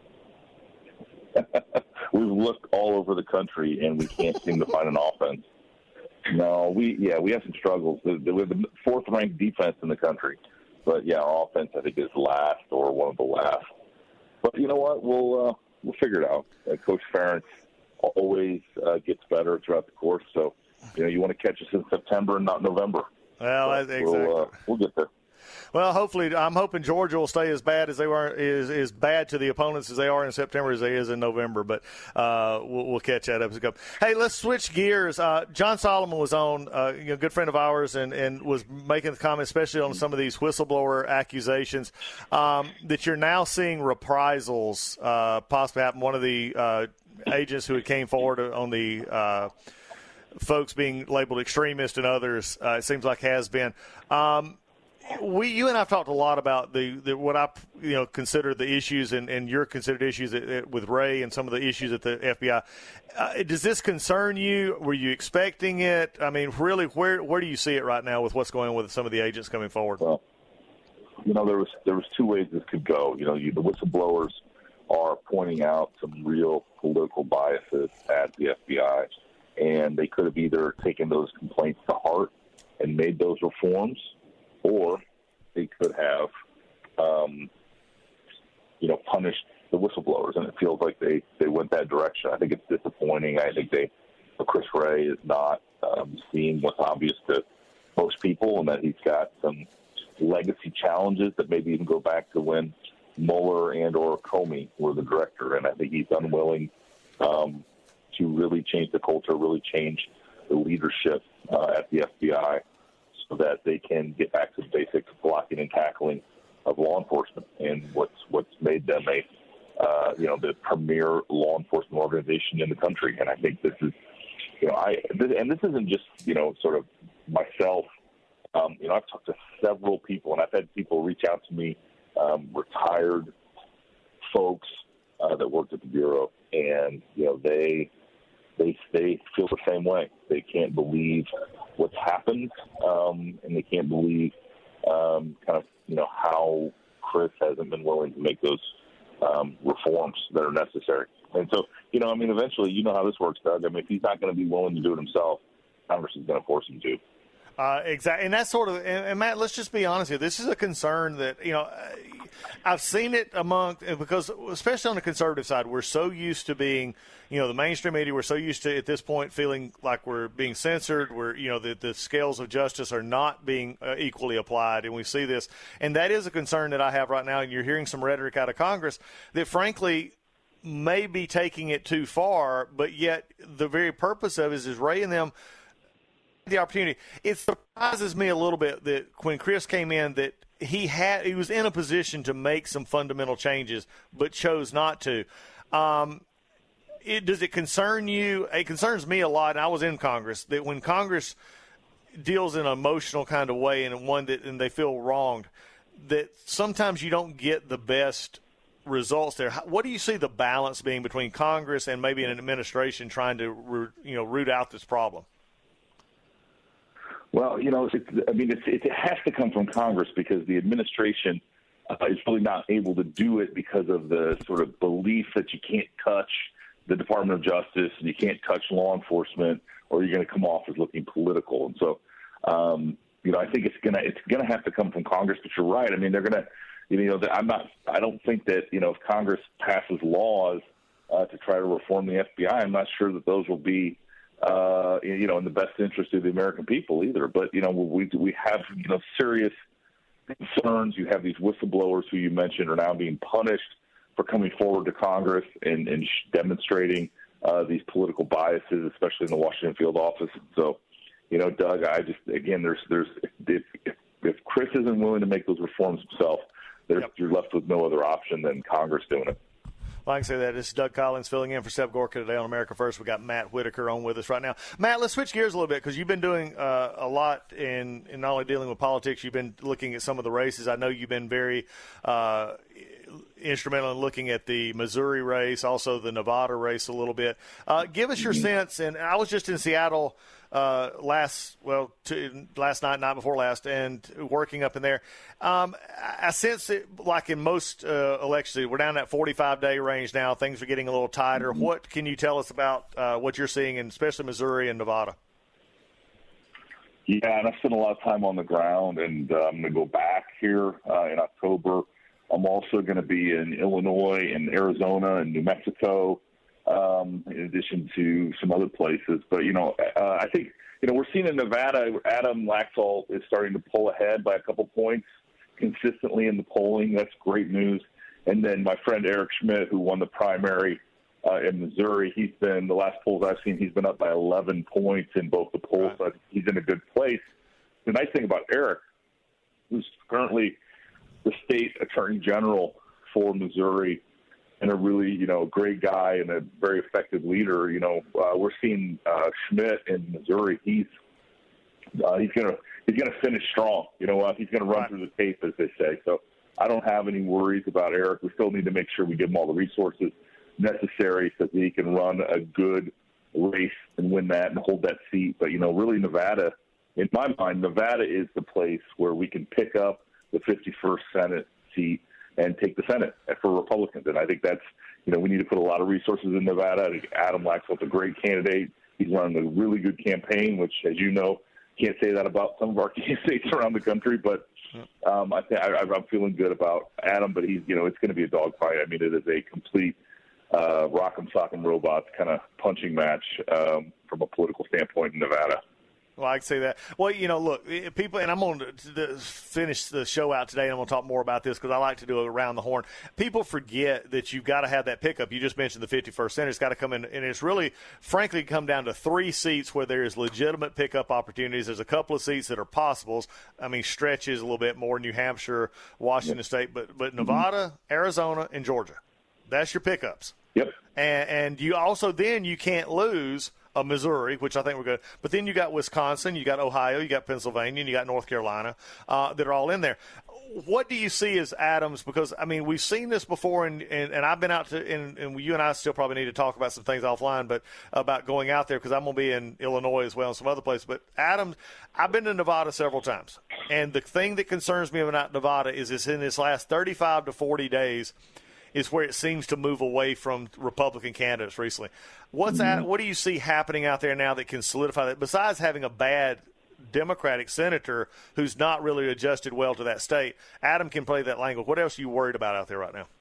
Speaker 17: We've looked all over the country, and we can't seem to find an offense. No, we have some struggles. We're the fourth-ranked defense in the country. But, yeah, our offense, I think, is last or one of the last. But you know what? We'll figure it out. Coach Ferentz always gets better throughout the course. So, you want to catch us in September and not November.
Speaker 7: Well, exactly.
Speaker 17: We'll get there.
Speaker 7: Well, hopefully, I'm hoping Georgia will stay as bad as they were, as bad to the opponents as they are in September as they is in November. But we'll catch that up as it comes. Hey, let's switch gears. John Solomon was on, a good friend of ours, and was making the comment, especially on some of these whistleblower accusations, that you're now seeing reprisals possibly happen. One of the agents who came forward on the folks being labeled extremist and others, it seems like has been. You and I have talked a lot about the what I consider the issues and your considered issues with Ray and some of the issues at the FBI. Does this concern you? Were you expecting it? Really, where do you see it right now with what's going on with some of the agents coming forward?
Speaker 17: Well, there was two ways this could go. The whistleblowers are pointing out some real political biases at the FBI, and they could have either taken those complaints to heart and made those reforms, or they could have, punished the whistleblowers, and it feels like they went that direction. I think it's disappointing. I think Chris Wray is not seeing what's obvious to most people, and that he's got some legacy challenges that maybe even go back to when Mueller and or Comey were the director, and I think he's unwilling to really change the culture, really change the leadership at the FBI, so that they can get back to the basic blocking and tackling of law enforcement and what's made them the premier law enforcement organization in the country. And I think this is, and this isn't just sort of myself. I've talked to several people, and I've had people reach out to me, retired folks that worked at the Bureau, and they feel the same way. They can't believe what's happened, and they can't believe how Chris hasn't been willing to make those reforms that are necessary. And so, eventually, how this works, Doug. If he's not going to be willing to do it himself, Congress is going to force him to.
Speaker 7: Exactly, and that's sort of, and Matt, let's just be honest here. This is a concern that I've seen it because especially on the conservative side, we're so used to being, the mainstream media. We're so used to at this point feeling like we're being censored. We're, the scales of justice are not being equally applied, and we see this, and that is a concern that I have right now. And you're hearing some rhetoric out of Congress that, frankly, may be taking it too far, but yet the very purpose of it is Ray and them the opportunity. It surprises me a little bit that when Chris came in that he was in a position to make some fundamental changes but chose not to. Does it concern you? It concerns me a lot, and I was in Congress, that when Congress deals in an emotional kind of way and one that and they feel wronged, that sometimes you don't get the best results there. What do you see the balance being between Congress and maybe an administration trying to root out this problem?
Speaker 17: Well, it has to come from Congress because the administration is really not able to do it because of the sort of belief that you can't touch the Department of Justice and you can't touch law enforcement or you're going to come off as looking political. And so, I think it's gonna have to come from Congress. But you're right. They're gonna, I don't think that if Congress passes laws to try to reform the FBI, I'm not sure that those will be in the best interest of the American people either. But, we have, serious concerns. You have these whistleblowers who you mentioned are now being punished for coming forward to Congress and demonstrating these political biases, especially in the Washington field office. So, Doug, if Chris isn't willing to make those reforms himself, you're left with no other option than Congress doing it.
Speaker 7: Well, I can say that. This is Doug Collins filling in for Seb Gorka today on America First. We got Matt Whitaker on with us right now. Matt, let's switch gears a little bit because you've been doing a lot in not only dealing with politics, you've been looking at some of the races. I know you've been very instrumental in looking at the Missouri race, also the Nevada race a little bit. Give us your sense, and I was just in Seattle last night before last, and working up in there. I sense it, like in most elections, we're down that 45-day range now. Things are getting a little tighter. What can you tell us about what you're seeing in especially Missouri and Nevada?
Speaker 17: Yeah, and I spent a lot of time on the ground, and I'm going to go back here in October. I'm also going to be in Illinois and Arizona and New Mexico, in addition to some other places. But, I think, we're seeing in Nevada, Adam Laxalt is starting to pull ahead by a couple points consistently in the polling. That's great news. And then my friend Eric Schmidt, who won the primary in Missouri, the last polls I've seen, he's been up by 11 points in both the polls. So he's in a good place. The nice thing about Eric, who's currently the state attorney general for Missouri and a really, great guy and a very effective leader, we're seeing Schmidt in Missouri. He's gonna finish strong. He's gonna run through the tape, as they say. So I don't have any worries about Eric. We still need to make sure we give him all the resources necessary so that he can run a good race and win that and hold that seat. But, really Nevada, in my mind, Nevada is the place where we can pick up the 51st Senate seat and take the Senate for Republicans. And I think that's, we need to put a lot of resources in Nevada. I think Adam Laxalt's a great candidate. He's running a really good campaign, which, as you know, can't say that about some of our candidates around the country. But I'm feeling good about Adam, but he's, it's going to be a dogfight. I mean, it is a complete rock'em sock'em robots kind of punching match from a political standpoint in Nevada.
Speaker 7: Well, I can say that. Well, look, people, and I'm going to finish the show out today, and I'm going to talk more about this because I like to do it around the horn. People forget that you've got to have that pickup. You just mentioned the 51st Senate. It's got to come in, and it's really, frankly, come down to 3 seats where there is legitimate pickup opportunities. There's a couple of seats that are possibles. I mean, stretches a little bit more, New Hampshire, Washington State, but Nevada, Arizona, and Georgia. That's your pickups.
Speaker 17: Yep.
Speaker 7: And you also then you can't lose Missouri, which I think we're good. But then you got Wisconsin, you got Ohio, you got Pennsylvania, and you got North Carolina that are all in there. What do you see as Adams? Because, I mean, we've seen this before, and I've been out to – and you and I still probably need to talk about some things offline, but about going out there because I'm going to be in Illinois as well and some other places. But, Adams, I've been to Nevada several times. And the thing that concerns me about Nevada is it's in this last 35 to 40 days – is where it seems to move away from Republican candidates recently. What do you see happening out there now that can solidify that? Besides having a bad Democratic senator who's not really adjusted well to that state, Adam can play that language. What else are you worried about out there right now?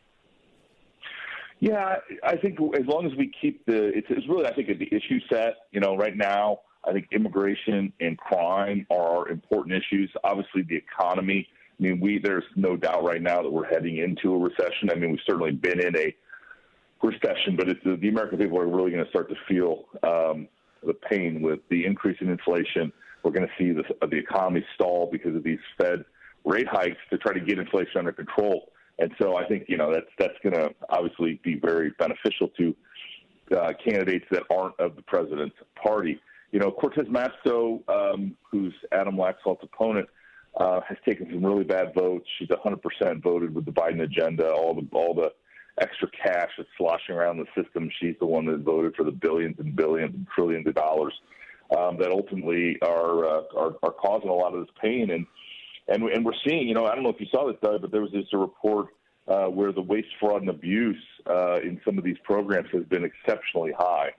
Speaker 17: Yeah, I think as long as we keep it's really, I think, the issue set. Right now, I think immigration and crime are important issues. Obviously, the economy. I mean, there's no doubt right now that we're heading into a recession. I mean, we've certainly been in a recession, but the American people are really going to start to feel the pain with the increase in inflation. We're going to see the economy stall because of these Fed rate hikes to try to get inflation under control. And so I think, that's going to obviously be very beneficial to candidates that aren't of the president's party. Cortez Masto, who's Adam Laxalt's opponent, has taken some really bad votes. She's 100% voted with the Biden agenda, all the extra cash that's sloshing around the system. She's the one that voted for the billions and billions and trillions of dollars that ultimately are causing a lot of this pain. And we're seeing, I don't know if you saw this, Doug, but there was just a report where the waste, fraud, and abuse in some of these programs has been exceptionally high.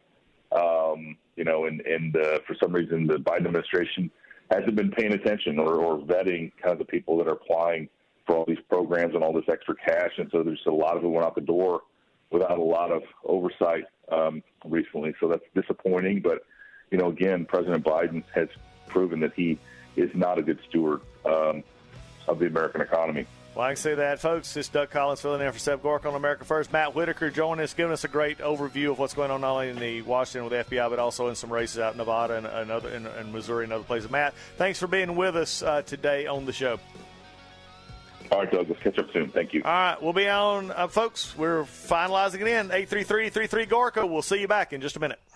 Speaker 17: And for some reason the Biden administration hasn't been paying attention or vetting kind of the people that are applying for all these programs and all this extra cash. And so there's a lot of it went out the door without a lot of oversight recently. So that's disappointing. But, again, President Biden has proven that he is not a good steward of the American economy.
Speaker 7: Well, I can say that, folks. This is Doug Collins filling in for Seb Gorka on America First. Matt Whitaker joining us, giving us a great overview of what's going on not only in the Washington with the FBI, but also in some races out in Nevada and Missouri and other places. Matt, thanks for being with us today on the show.
Speaker 17: All right, Doug, let's catch up soon. Thank you.
Speaker 7: All right, we'll be on, folks. We're finalizing it in 833-33 Gorka. We'll see you back in just a minute.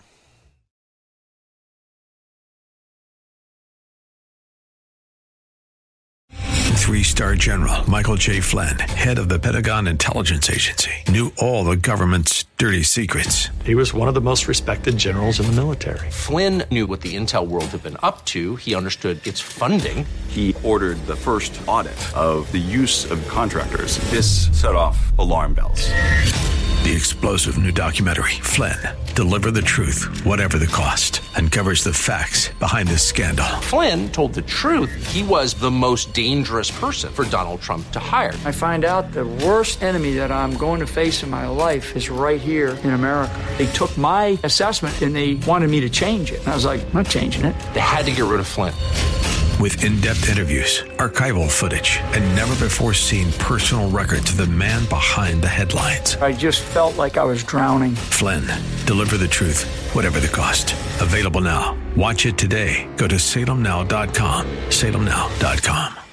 Speaker 6: Three-star General Michael J. Flynn, head of the Pentagon Intelligence Agency, knew all the government's dirty secrets.
Speaker 18: He was one of the most respected generals in the military.
Speaker 19: Flynn knew what the intel world had been up to. He understood its funding.
Speaker 20: He ordered the first audit of the use of contractors. This set off alarm bells.
Speaker 6: The explosive new documentary, Flynn, Deliver the Truth, Whatever the Cost, uncovers the facts behind this scandal.
Speaker 19: Flynn told the truth. He was the most dangerous person for Donald Trump to hire.
Speaker 21: I find out the worst enemy that I'm going to face in my life is right here in America. They took my assessment and they wanted me to change it. And I was like, I'm not changing it.
Speaker 19: They had to get rid of Flynn.
Speaker 6: With in-depth interviews, archival footage, and never-before-seen personal records of the man behind the headlines.
Speaker 21: I just felt like I was drowning.
Speaker 6: Flynn, Deliver the Truth, Whatever the Cost. Available now. Watch it today. Go to salemnow.com. salemnow.com.